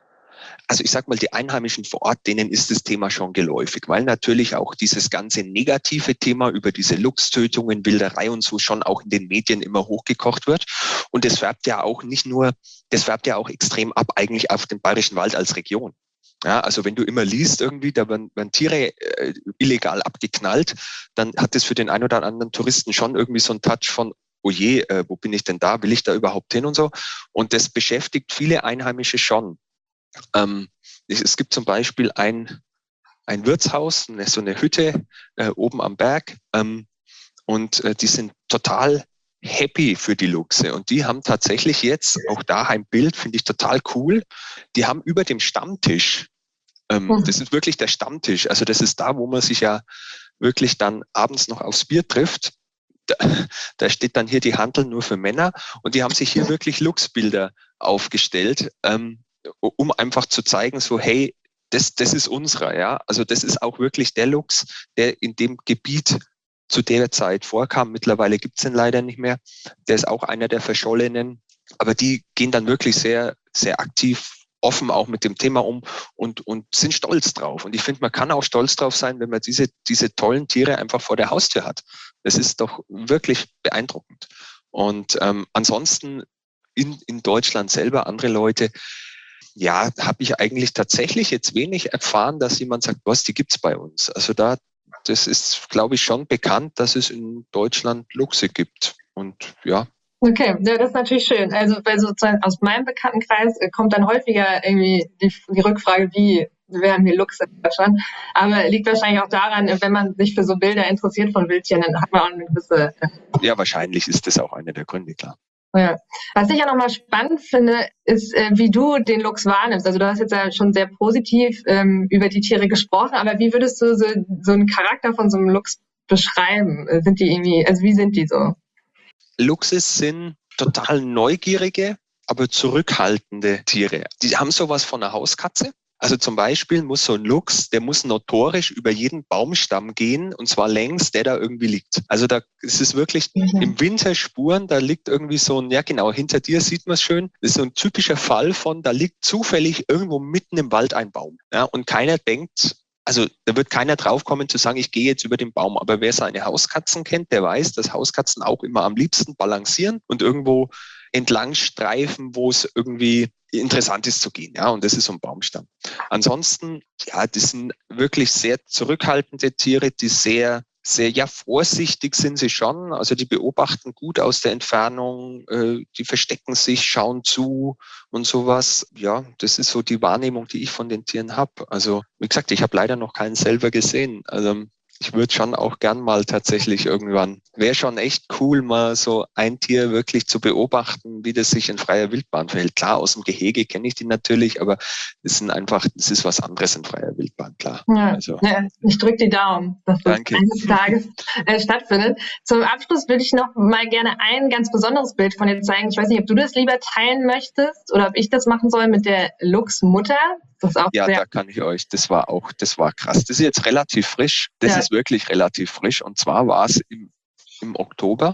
Also ich sag mal, die Einheimischen vor Ort, denen ist das Thema schon geläufig, weil natürlich auch dieses ganze negative Thema über diese Luchstötungen, Wilderei und so schon auch in den Medien immer hochgekocht wird. Und das färbt ja auch nicht nur, das färbt ja auch extrem ab eigentlich auf den Bayerischen Wald als Region. Ja, also wenn du immer liest irgendwie, da werden, werden Tiere äh, illegal abgeknallt, dann hat das für den einen oder anderen Touristen schon irgendwie so einen Touch von, oh je, äh, wo bin ich denn da? Will ich da überhaupt hin und so? Und das beschäftigt viele Einheimische schon. Ähm, es gibt zum Beispiel ein, ein Wirtshaus, eine, so eine Hütte äh, oben am Berg, ähm, und äh, die sind total happy für die Luchse. Und die haben tatsächlich jetzt, auch da ein Bild, finde ich total cool, die haben über dem Stammtisch, ähm, mhm. das ist wirklich der Stammtisch, also das ist da, wo man sich ja wirklich dann abends noch aufs Bier trifft. da, da steht dann hier die Hantel nur für Männer und die haben sich hier wirklich Luchsbilder aufgestellt, ähm, um einfach zu zeigen, so hey, das, das ist unserer, ja. Also das ist auch wirklich der Luchs, der in dem Gebiet zu der Zeit vorkam. Mittlerweile gibt's den leider nicht mehr. Der ist auch einer der Verschollenen. Aber die gehen dann wirklich sehr, sehr aktiv, offen auch mit dem Thema um und, und sind stolz drauf. Und ich finde, man kann auch stolz drauf sein, wenn man diese, diese tollen Tiere einfach vor der Haustür hat. Das ist doch wirklich beeindruckend. Und ähm, ansonsten in, in Deutschland selber, andere Leute, ja, habe ich eigentlich tatsächlich jetzt wenig erfahren, dass jemand sagt, was, die gibt's bei uns. Also da, das ist, glaube ich, schon bekannt, dass es in Deutschland Luchse gibt. Und ja. Okay, ja, das ist natürlich schön. Also weil sozusagen aus meinem Bekanntenkreis äh, kommt dann häufiger irgendwie die, die Rückfrage, wie, wir haben hier Luchse in Deutschland. Aber liegt wahrscheinlich auch daran, wenn man sich für so Bilder interessiert von Wildtieren, dann hat man auch eine gewisse... Äh, ja, wahrscheinlich ist das auch einer der Gründe, klar. Ja. Was ich ja nochmal spannend finde, ist, äh, wie du den Luchs wahrnimmst. Also du hast jetzt ja schon sehr positiv ähm, über die Tiere gesprochen, aber wie würdest du so, so einen Charakter von so einem Luchs beschreiben? Sind die irgendwie, also wie sind die so? Luchse sind total neugierige, aber zurückhaltende Tiere. Die haben sowas von einer Hauskatze. Also zum Beispiel muss so ein Luchs, der muss notorisch über jeden Baumstamm gehen und zwar längs, der da irgendwie liegt. Also da ist es wirklich mhm. im Winter Spuren, da liegt irgendwie so ein, ja genau, hinter dir sieht man es schön, das ist so ein typischer Fall von, da liegt zufällig irgendwo mitten im Wald ein Baum. Ja, und keiner denkt, also da wird keiner draufkommen zu sagen, ich gehe jetzt über den Baum. Aber wer seine Hauskatzen kennt, der weiß, dass Hauskatzen auch immer am liebsten balancieren und irgendwo entlang streifen, wo es irgendwie interessant ist zu gehen. Ja, und das ist so ein Baumstamm. Ansonsten, ja, das sind wirklich sehr zurückhaltende Tiere, die sehr, sehr, ja, vorsichtig sind sie schon. Also die beobachten gut aus der Entfernung, äh, die verstecken sich, schauen zu und sowas. Ja, das ist so die Wahrnehmung, die ich von den Tieren habe. Also, wie gesagt, ich habe leider noch keinen selber gesehen. Also ich würde schon auch gern mal tatsächlich irgendwann, wäre schon echt cool, mal so ein Tier wirklich zu beobachten, wie das sich in freier Wildbahn verhält. Klar, aus dem Gehege kenne ich die natürlich, aber das sind einfach, das ist was anderes in freier Wildbahn, klar. Ja, also. ja, ich drücke die Daumen, dass das Danke. eines Tages äh, stattfindet. Zum Abschluss würde ich noch mal gerne ein ganz besonderes Bild von dir zeigen. Ich weiß nicht, ob du das lieber teilen möchtest oder ob ich das machen soll mit der Luchsmutter. Das ist auch ja, sehr da kann ich euch, das war auch, das war krass. Das ist jetzt relativ frisch. Das Ja. ist wirklich relativ frisch. Und zwar war es im, im Oktober.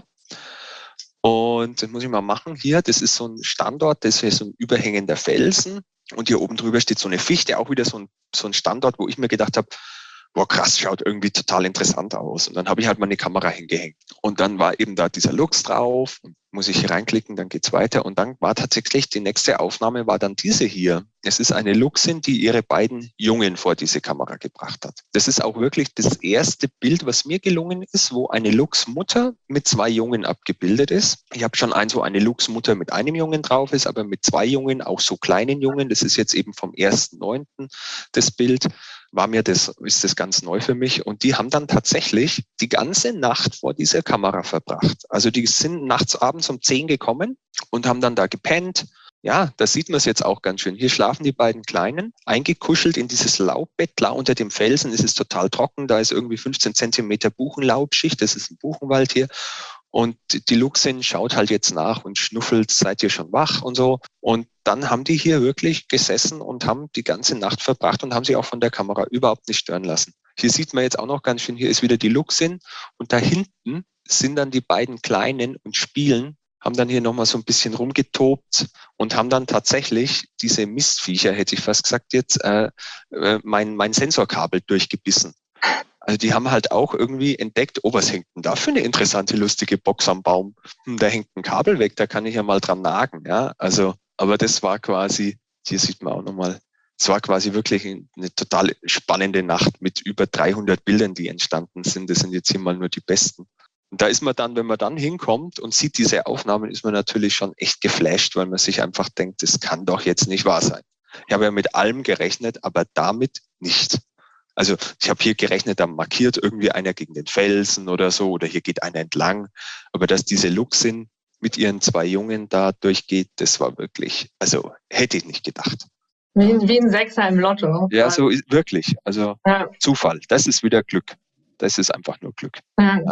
Und das muss ich mal machen hier. Das ist so ein Standort, das ist so ein überhängender Felsen. Und hier oben drüber steht so eine Fichte, auch wieder so ein, so ein Standort, wo ich mir gedacht habe, boah, krass, schaut irgendwie total interessant aus. Und dann habe ich halt mal eine Kamera hingehängt. Und dann war eben da dieser Luchs drauf. Und muss ich hier reinklicken, dann geht's weiter. Und dann war tatsächlich, die nächste Aufnahme war dann diese hier. Es ist eine Luchsin, die ihre beiden Jungen vor diese Kamera gebracht hat. Das ist auch wirklich das erste Bild, was mir gelungen ist, wo eine Luchsmutter mit zwei Jungen abgebildet ist. Ich habe schon ein, so eine Luchsmutter mit einem Jungen drauf ist, aber mit zwei Jungen, auch so kleinen Jungen. Das ist jetzt eben vom ersten neunten das Bild. War mir das, ist das ganz neu für mich. Und die haben dann tatsächlich die ganze Nacht vor dieser Kamera verbracht. Also die sind nachts abends um zehn gekommen und haben dann da gepennt. Ja, da sieht man es jetzt auch ganz schön. Hier schlafen die beiden Kleinen, eingekuschelt in dieses Laubbett. Klar, unter dem Felsen ist es total trocken. Da ist irgendwie fünfzehn Zentimeter Buchenlaubschicht. Das ist ein Buchenwald hier. Und die Luchsin schaut halt jetzt nach und schnuffelt, seid ihr schon wach und so. Und dann haben die hier wirklich gesessen und haben die ganze Nacht verbracht und haben sich auch von der Kamera überhaupt nicht stören lassen. Hier sieht man jetzt auch noch ganz schön, hier ist wieder die Luchsin und da hinten sind dann die beiden Kleinen und spielen, haben dann hier nochmal so ein bisschen rumgetobt und haben dann tatsächlich diese Mistviecher, hätte ich fast gesagt jetzt, äh, äh, mein, mein Sensorkabel durchgebissen. Also die haben halt auch irgendwie entdeckt, oh, was hängt denn da für eine interessante, lustige Box am Baum? Hm, da hängt ein Kabel weg, da kann ich ja mal dran nagen. Ja, also, aber das war quasi, hier sieht man auch nochmal, es war quasi wirklich eine total spannende Nacht mit über dreihundert Bildern, die entstanden sind. Das sind jetzt hier mal nur die besten. Und da ist man dann, wenn man dann hinkommt und sieht diese Aufnahmen, ist man natürlich schon echt geflasht, weil man sich einfach denkt, das kann doch jetzt nicht wahr sein. Ich habe ja mit allem gerechnet, aber damit nicht. Also ich habe hier gerechnet, da markiert irgendwie einer gegen den Felsen oder so, oder hier geht einer entlang. Aber dass diese Luchsin mit ihren zwei Jungen da durchgeht, das war wirklich, also hätte ich nicht gedacht. Wie, wie ein Sechser im Lotto. Ja, so ist wirklich. Also ja. Zufall. Das ist wieder Glück. Das ist einfach nur Glück. Ja. Ja.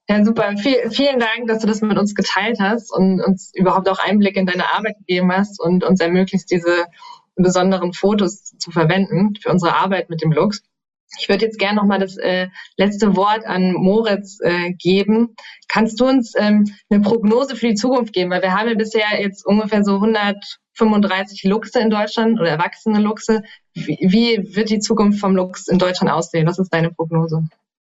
Ja, super. Viel, vielen Dank, dass du das mit uns geteilt hast und uns überhaupt auch Einblick in deine Arbeit gegeben hast und uns ermöglicht, diese besonderen Fotos zu verwenden für unsere Arbeit mit dem Luchs. Ich würde jetzt gerne nochmal das äh, letzte Wort an Moritz äh, geben. Kannst du uns ähm, eine Prognose für die Zukunft geben? Weil wir haben ja bisher jetzt ungefähr so hundertfünfunddreißig Luchse in Deutschland oder erwachsene Luchse. Wie, wie wird die Zukunft vom Luchs in Deutschland aussehen? Was ist deine Prognose?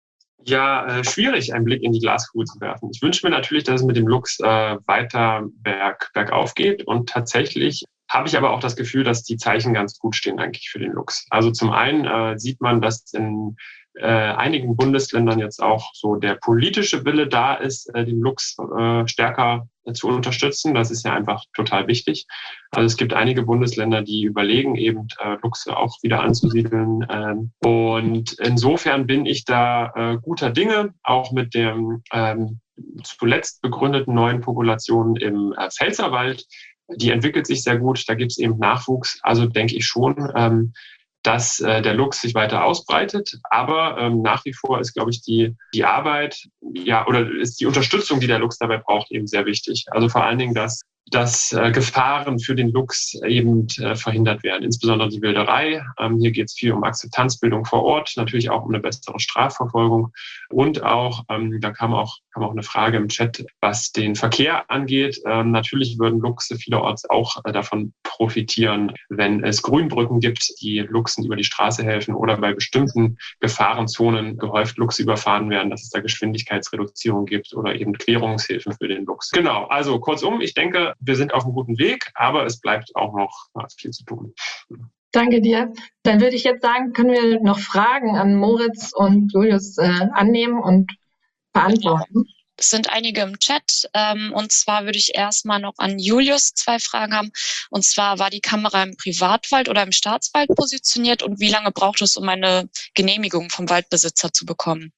Ja, äh, schwierig, einen Blick in die Glaskugel zu werfen. Ich wünsche mir natürlich, dass es mit dem Luchs äh, weiter berg, bergauf geht. Und tatsächlich habe ich aber auch das Gefühl, dass die Zeichen ganz gut stehen eigentlich für den Luchs. Also zum einen äh, sieht man, dass in äh, einigen Bundesländern jetzt auch so der politische Wille da ist, äh, den Luchs äh, stärker äh, zu unterstützen. Das ist ja einfach total wichtig. Also es gibt einige Bundesländer, die überlegen, eben äh, Luchse auch wieder anzusiedeln. Ähm, und insofern bin ich da äh, guter Dinge, auch mit dem ähm, zuletzt begründeten neuen Population im äh, Pfälzerwald. Die entwickelt sich sehr gut, da gibt es eben Nachwuchs. Also denke ich schon, ähm, dass äh, der Luchs sich weiter ausbreitet. Aber ähm, nach wie vor ist, glaube ich, die, die Arbeit, ja, oder ist die Unterstützung, die der Luchs dabei braucht, eben sehr wichtig. Also vor allen Dingen, dass dass äh, Gefahren für den Luchs eben äh, verhindert werden, insbesondere die Wilderei. Ähm, hier geht es viel um Akzeptanzbildung vor Ort, natürlich auch um eine bessere Strafverfolgung und auch, ähm, da kam auch, kam auch eine Frage im Chat, was den Verkehr angeht. Ähm, natürlich würden Luchse vielerorts auch äh, davon profitieren, wenn es Grünbrücken gibt, die Luchsen über die Straße helfen oder bei bestimmten Gefahrenzonen gehäuft Luchse überfahren werden, dass es da Geschwindigkeitsreduzierung gibt oder eben Querungshilfen für den Luchs. Genau, also kurzum, ich denke, wir sind auf einem guten Weg, aber es bleibt auch noch viel zu tun. Danke dir. Dann würde ich jetzt sagen, können wir noch Fragen an Moritz und Julius äh, annehmen und beantworten. Es sind einige im Chat. Ähm, und zwar würde ich erstmal noch an Julius zwei Fragen haben. Und zwar, war die Kamera im Privatwald oder im Staatswald positioniert und wie lange braucht es, um eine Genehmigung vom Waldbesitzer zu bekommen?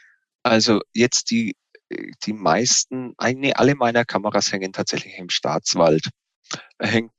Also jetzt die Die meisten, eigentlich alle meiner Kameras hängen tatsächlich im Staatswald. Hängt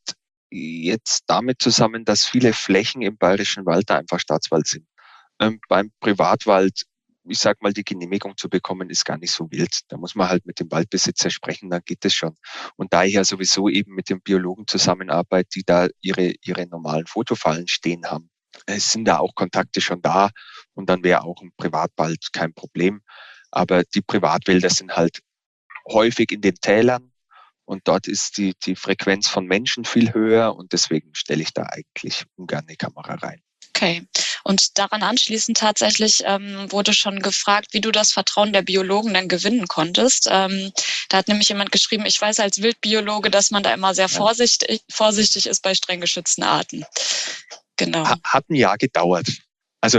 jetzt damit zusammen, dass viele Flächen im Bayerischen Wald da einfach Staatswald sind. Ähm, beim Privatwald, ich sag mal, die Genehmigung zu bekommen, ist gar nicht so wild. Da muss man halt mit dem Waldbesitzer sprechen, dann geht es schon. Und da ich ja sowieso eben mit den Biologen zusammenarbeite, die da ihre, ihre normalen Fotofallen stehen haben, es sind da auch Kontakte schon da und dann wäre auch ein Privatwald kein Problem. Aber die Privatwälder sind halt häufig in den Tälern und dort ist die, die Frequenz von Menschen viel höher und deswegen stelle ich da eigentlich ungern eine Kamera rein. Okay. Und daran anschließend tatsächlich ähm, wurde schon gefragt, wie du das Vertrauen der Biologen dann gewinnen konntest. Ähm, da hat nämlich jemand geschrieben, ich weiß als Wildbiologe, dass man da immer sehr vorsichtig, vorsichtig ist bei streng geschützten Arten. Genau. Hat ein Jahr gedauert. Also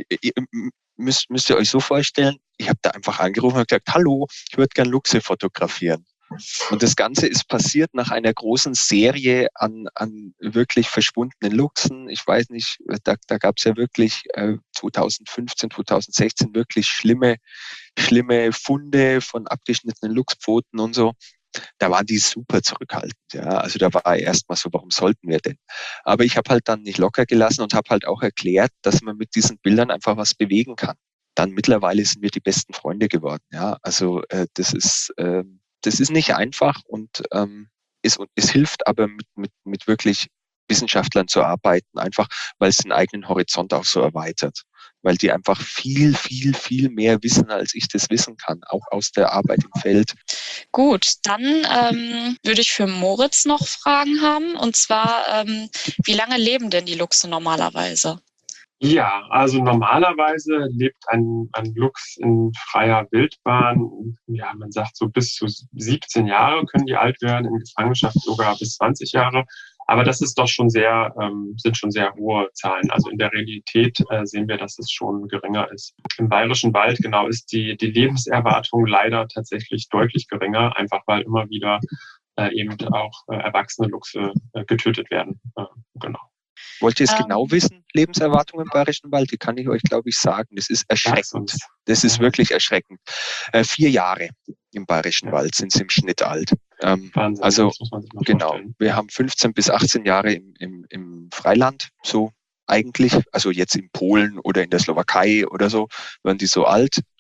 müsst, müsst ihr euch so vorstellen, ich habe da einfach angerufen und gesagt, hallo, ich würde gern Luchse fotografieren. Und das Ganze ist passiert nach einer großen Serie an, an wirklich verschwundenen Luchsen. Ich weiß nicht, da, da gab es ja wirklich äh, zweitausendfünfzehn, zweitausendsechzehn wirklich schlimme, schlimme Funde von abgeschnittenen Luchspfoten und so. Da waren die super zurückhaltend. Ja. Also da war erstmal so, warum sollten wir denn? Aber ich habe halt dann nicht locker gelassen und habe halt auch erklärt, dass man mit diesen Bildern einfach was bewegen kann. Dann mittlerweile sind wir die besten Freunde geworden. Ja. Also äh, das ist... Äh, Das ist nicht einfach und ähm, es, es hilft aber mit, mit, mit wirklich Wissenschaftlern zu arbeiten, einfach weil es den eigenen Horizont auch so erweitert. Weil die einfach viel, viel, viel mehr wissen, als ich das wissen kann, auch aus der Arbeit im Feld. Gut, dann ähm, würde ich für Moritz noch Fragen haben. Und zwar, ähm, wie lange leben denn die Luchse normalerweise? Ja, also normalerweise lebt ein, ein Luchs in freier Wildbahn, ja, man sagt so bis zu siebzehn Jahre können die alt werden, in Gefangenschaft sogar bis zwanzig Jahre. Aber das ist doch schon sehr, ähm, sind schon sehr hohe Zahlen. Also in der Realität äh, sehen wir, dass es schon geringer ist. Im Bayerischen Wald, genau, ist die, die Lebenserwartung leider tatsächlich deutlich geringer, einfach weil immer wieder äh, eben auch äh, erwachsene Luchse äh, getötet werden. Äh, genau. Wollt ihr es Ähm, genau wissen, Lebenserwartung im Bayerischen Wald? Die kann ich euch, glaube ich, sagen. Das ist erschreckend. Das ist wirklich erschreckend. Äh, vier Jahre im Bayerischen ja. Wald sind sie im Schnitt alt. Ähm, Wahnsinn, also das muss man sich mal genau, vorstellen. Wir haben fünfzehn bis achtzehn Jahre im, im, im Freiland, so eigentlich. Also jetzt in Polen oder in der Slowakei oder so, werden die so alt.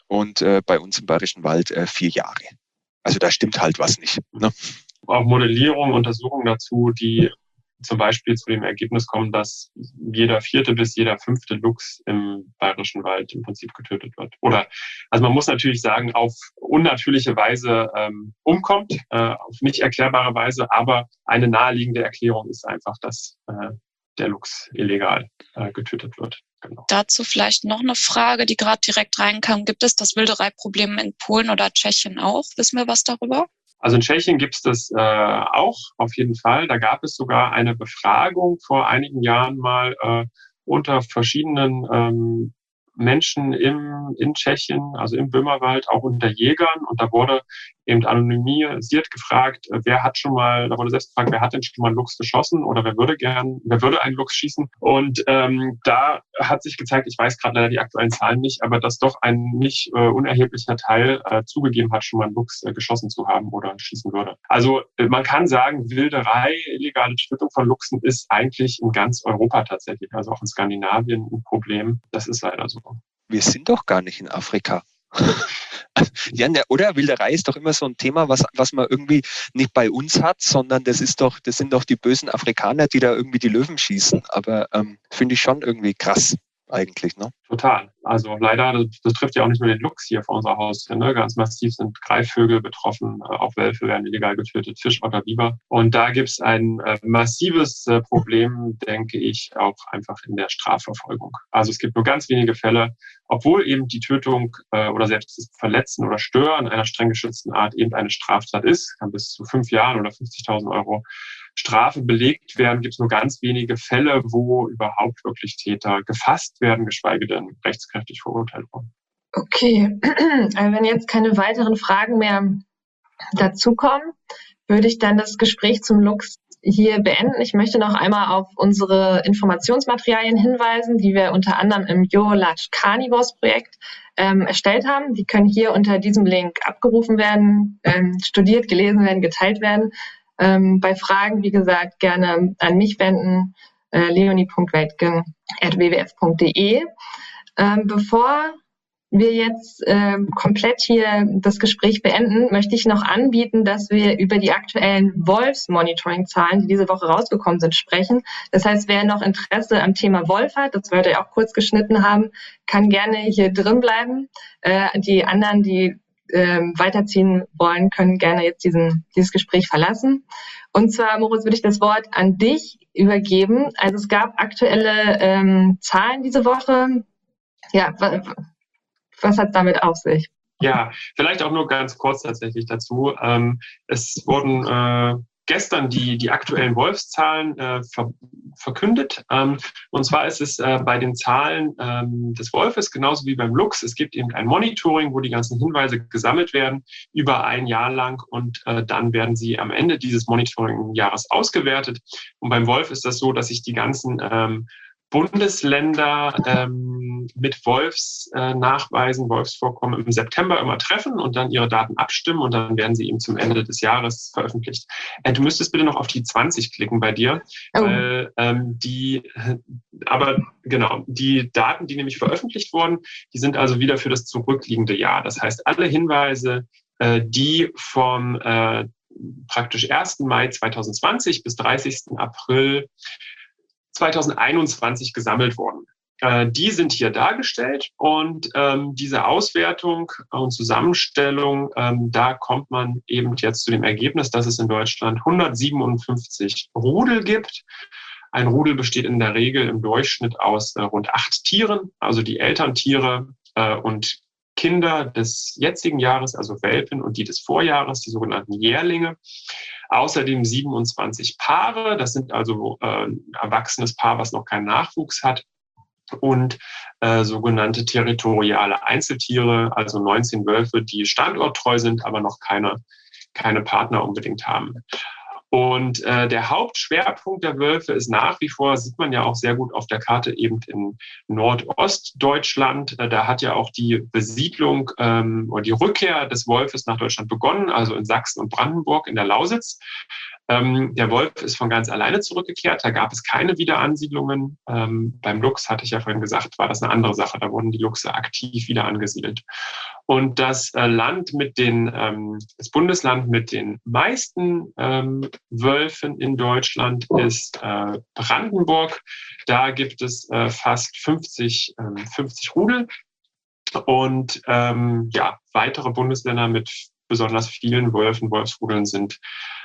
und äh, bei uns im Bayerischen Wald äh, vier Jahre. Also da stimmt halt was nicht. Ne? Auch Modellierungen, Untersuchungen dazu, die zum Beispiel zu dem Ergebnis kommen, dass jeder vierte bis jeder fünfte Luchs im Bayerischen Wald im Prinzip getötet wird. Oder, also man muss natürlich sagen, auf unnatürliche Weise ähm, umkommt, äh, auf nicht erklärbare Weise, aber eine naheliegende Erklärung ist einfach, dass äh, der Luchs illegal äh, getötet wird. Genau. Dazu vielleicht noch eine Frage, die gerade direkt reinkam. Gibt es das Wildereiproblem in Polen oder Tschechien auch? Wissen wir was darüber? Also in Tschechien gibt es das äh, auch auf jeden Fall. Da gab es sogar eine Befragung vor einigen Jahren mal äh, unter verschiedenen ähm, Menschen im, in Tschechien, also im Böhmerwald, auch unter Jägern. Und da wurde eben anonymisiert gefragt, wer hat schon mal, da wurde selbst gefragt, wer hat denn schon mal einen Luchs geschossen oder wer würde gern, wer würde einen Luchs schießen? Und ähm, da hat sich gezeigt, ich weiß gerade leider die aktuellen Zahlen nicht, aber dass doch ein nicht äh, unerheblicher Teil äh, zugegeben hat, schon mal einen Luchs äh, geschossen zu haben oder schießen würde. Also äh, man kann sagen, Wilderei, illegale Tötung von Luchsen ist eigentlich in ganz Europa tatsächlich, also auch in Skandinavien ein Problem. Das ist leider so. Wir sind doch gar nicht in Afrika. Ja, ne, oder? Wilderei ist doch immer so ein Thema, was, was man irgendwie nicht bei uns hat, sondern das ist doch, das sind doch die bösen Afrikaner, die da irgendwie die Löwen schießen. Aber ähm, finde ich schon irgendwie krass eigentlich, ne? Total. Also leider, das, das trifft ja auch nicht nur den Luchs hier vor unserer Haustür. Ne? Ganz massiv sind Greifvögel betroffen, auch Wölfe werden illegal getötet, Fischotter, Biber. Und da gibt es ein äh, massives äh, Problem, denke ich, auch einfach in der Strafverfolgung. Also es gibt nur ganz wenige Fälle, obwohl eben die Tötung äh, oder selbst das Verletzen oder Stören einer streng geschützten Art eben eine Straftat ist, kann bis zu fünf Jahren oder fünfzigtausend Euro Strafe belegt werden, gibt es nur ganz wenige Fälle, wo überhaupt wirklich Täter gefasst werden, geschweige denn rechtskräftig verurteilt wurden. Okay, wenn jetzt keine weiteren Fragen mehr dazukommen, würde ich dann das Gespräch zum Luchs hier beenden. Ich möchte noch einmal auf unsere Informationsmaterialien hinweisen, die wir unter anderem im Your Large Carnivores Projekt ähm, erstellt haben. Die können hier unter diesem Link abgerufen werden, ähm, studiert, gelesen werden, geteilt werden. Ähm, bei Fragen, wie gesagt, gerne an mich wenden, äh, leonie punkt weltgen at w w f punkt d e. Ähm, bevor wir jetzt ähm, komplett hier das Gespräch beenden, möchte ich noch anbieten, dass wir über die aktuellen Wolfsmonitoring-Zahlen, die diese Woche rausgekommen sind, sprechen. Das heißt, wer noch Interesse am Thema Wolf hat, das wir heute auch kurz geschnitten haben, kann gerne hier drin bleiben. Äh, die anderen, die Ähm, weiterziehen wollen, können gerne jetzt diesen, dieses Gespräch verlassen. Und zwar, Moritz, würde ich das Wort an dich übergeben. Also es gab aktuelle ähm, Zahlen diese Woche. Ja, was, was hat es damit auf sich? Ja, vielleicht auch nur ganz kurz tatsächlich dazu. Ähm, es wurden äh, gestern die, die aktuellen Wolfszahlen äh, ver, verkündet. Ähm, und zwar ist es äh, bei den Zahlen ähm, des Wolfes genauso wie beim Luchs. Es gibt eben ein Monitoring, wo die ganzen Hinweise gesammelt werden über ein Jahr lang und äh, dann werden sie am Ende dieses Monitoring-Jahres ausgewertet. Und beim Wolf ist das so, dass sich die ganzen ähm, Bundesländer ähm, mit Wolfsnachweisen, äh, Wolfsvorkommen im September immer treffen und dann ihre Daten abstimmen und dann werden sie eben zum Ende des Jahres veröffentlicht. Äh, du müsstest bitte noch auf die zwanzig klicken bei dir, oh. weil ähm, die, aber genau, die Daten, die nämlich veröffentlicht wurden, die sind also wieder für das zurückliegende Jahr. Das heißt, alle Hinweise, äh, die vom äh, praktisch ersten Mai zweitausendzwanzig bis dreißigsten April zweitausendeinundzwanzig gesammelt worden. Äh, die sind hier dargestellt und ähm, diese Auswertung und Zusammenstellung, ähm, da kommt man eben jetzt zu dem Ergebnis, dass es in Deutschland hundertsiebenundfünfzig Rudel gibt. Ein Rudel besteht in der Regel im Durchschnitt aus äh, rund acht Tieren, also die Elterntiere äh, und Kinder des jetzigen Jahres, also Welpen und die des Vorjahres, die sogenannten Jährlinge. Außerdem siebenundzwanzig Paare, das sind also äh, ein erwachsenes Paar, was noch keinen Nachwuchs hat. Und äh, sogenannte territoriale Einzeltiere, also neunzehn Wölfe, die standorttreu sind, aber noch keine, keine Partner unbedingt haben. Und äh, der Hauptschwerpunkt der Wölfe ist nach wie vor, sieht man ja auch sehr gut auf der Karte, eben in Nordostdeutschland. Äh, da hat ja auch die Besiedlung ähm, oder die Rückkehr des Wolfes nach Deutschland begonnen, also in Sachsen und Brandenburg, in der Lausitz. Ähm, der Wolf ist von ganz alleine zurückgekehrt. Da gab es keine Wiederansiedlungen. Ähm, beim Luchs, hatte ich ja vorhin gesagt, war das eine andere Sache. Da wurden die Luchse aktiv wieder angesiedelt. Und das äh, Land mit den, ähm, das Bundesland mit den meisten ähm, Wölfen in Deutschland ist äh, Brandenburg. Da gibt es äh, fast fünfzig, ähm, fünfzig Rudel. Und ähm, ja, weitere Bundesländer mit besonders vielen Wölfen, Wolfsrudeln sind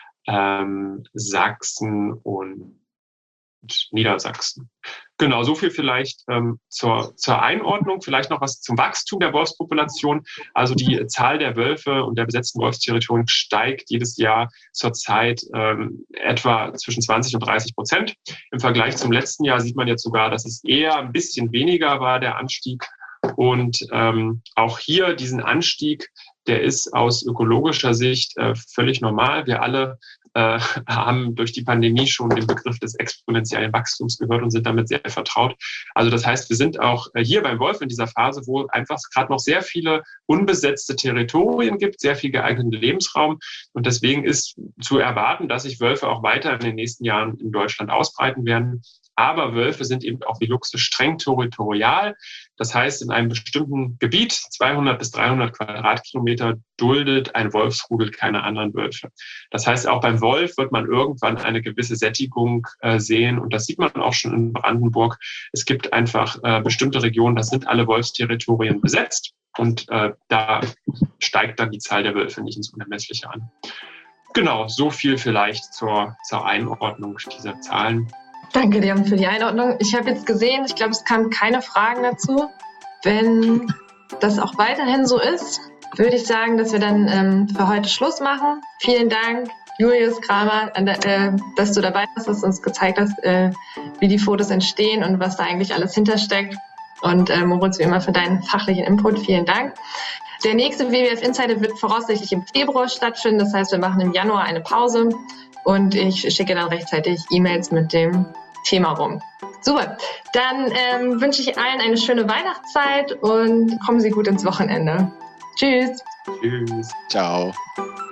ähm, Sachsen und Niedersachsen. Genau, so viel vielleicht ähm, zur, zur Einordnung. Vielleicht noch was zum Wachstum der Wolfspopulation. Also die Zahl der Wölfe und der besetzten Wolfsterritorien steigt jedes Jahr zurzeit ähm, etwa zwischen zwanzig und dreißig Prozent. Im Vergleich zum letzten Jahr sieht man jetzt sogar, dass es eher ein bisschen weniger war, der Anstieg. Und ähm, auch hier diesen Anstieg, der ist aus ökologischer Sicht äh, völlig normal. Wir alle äh, haben durch die Pandemie schon den Begriff des exponentiellen Wachstums gehört und sind damit sehr vertraut. Also das heißt, wir sind auch äh, hier beim Wolf in dieser Phase, wo einfach gerade noch sehr viele unbesetzte Territorien gibt, sehr viel geeigneten Lebensraum. Und deswegen ist zu erwarten, dass sich Wölfe auch weiter in den nächsten Jahren in Deutschland ausbreiten werden. Aber Wölfe sind eben auch wie Luchse streng territorial. Das heißt, in einem bestimmten Gebiet, zweihundert bis dreihundert Quadratkilometer, duldet ein Wolfsrudel keine anderen Wölfe. Das heißt, auch beim Wolf wird man irgendwann eine gewisse Sättigung äh, sehen. Und das sieht man auch schon in Brandenburg. Es gibt einfach äh, bestimmte Regionen, das sind alle Wolfsterritorien besetzt. Und äh, da steigt dann die Zahl der Wölfe nicht ins Unermessliche an. Genau, so viel vielleicht zur, zur Einordnung dieser Zahlen. Danke dir für die Einordnung. Ich habe jetzt gesehen, ich glaube, es kamen keine Fragen dazu. Wenn das auch weiterhin so ist, würde ich sagen, dass wir dann ähm, für heute Schluss machen. Vielen Dank, Julius Kramer, äh, dass du dabei warst, dass du uns gezeigt hast, äh, wie die Fotos entstehen und was da eigentlich alles hintersteckt. Und äh, Moritz, wie immer, für deinen fachlichen Input. Vielen Dank. Der nächste W W F Insider wird voraussichtlich im Februar stattfinden. Das heißt, wir machen im Januar eine Pause. Und ich schicke dann rechtzeitig E-Mails mit dem Thema rum. Super, dann ähm, wünsche ich allen eine schöne Weihnachtszeit und kommen Sie gut ins Wochenende. Tschüss. Tschüss. Ciao.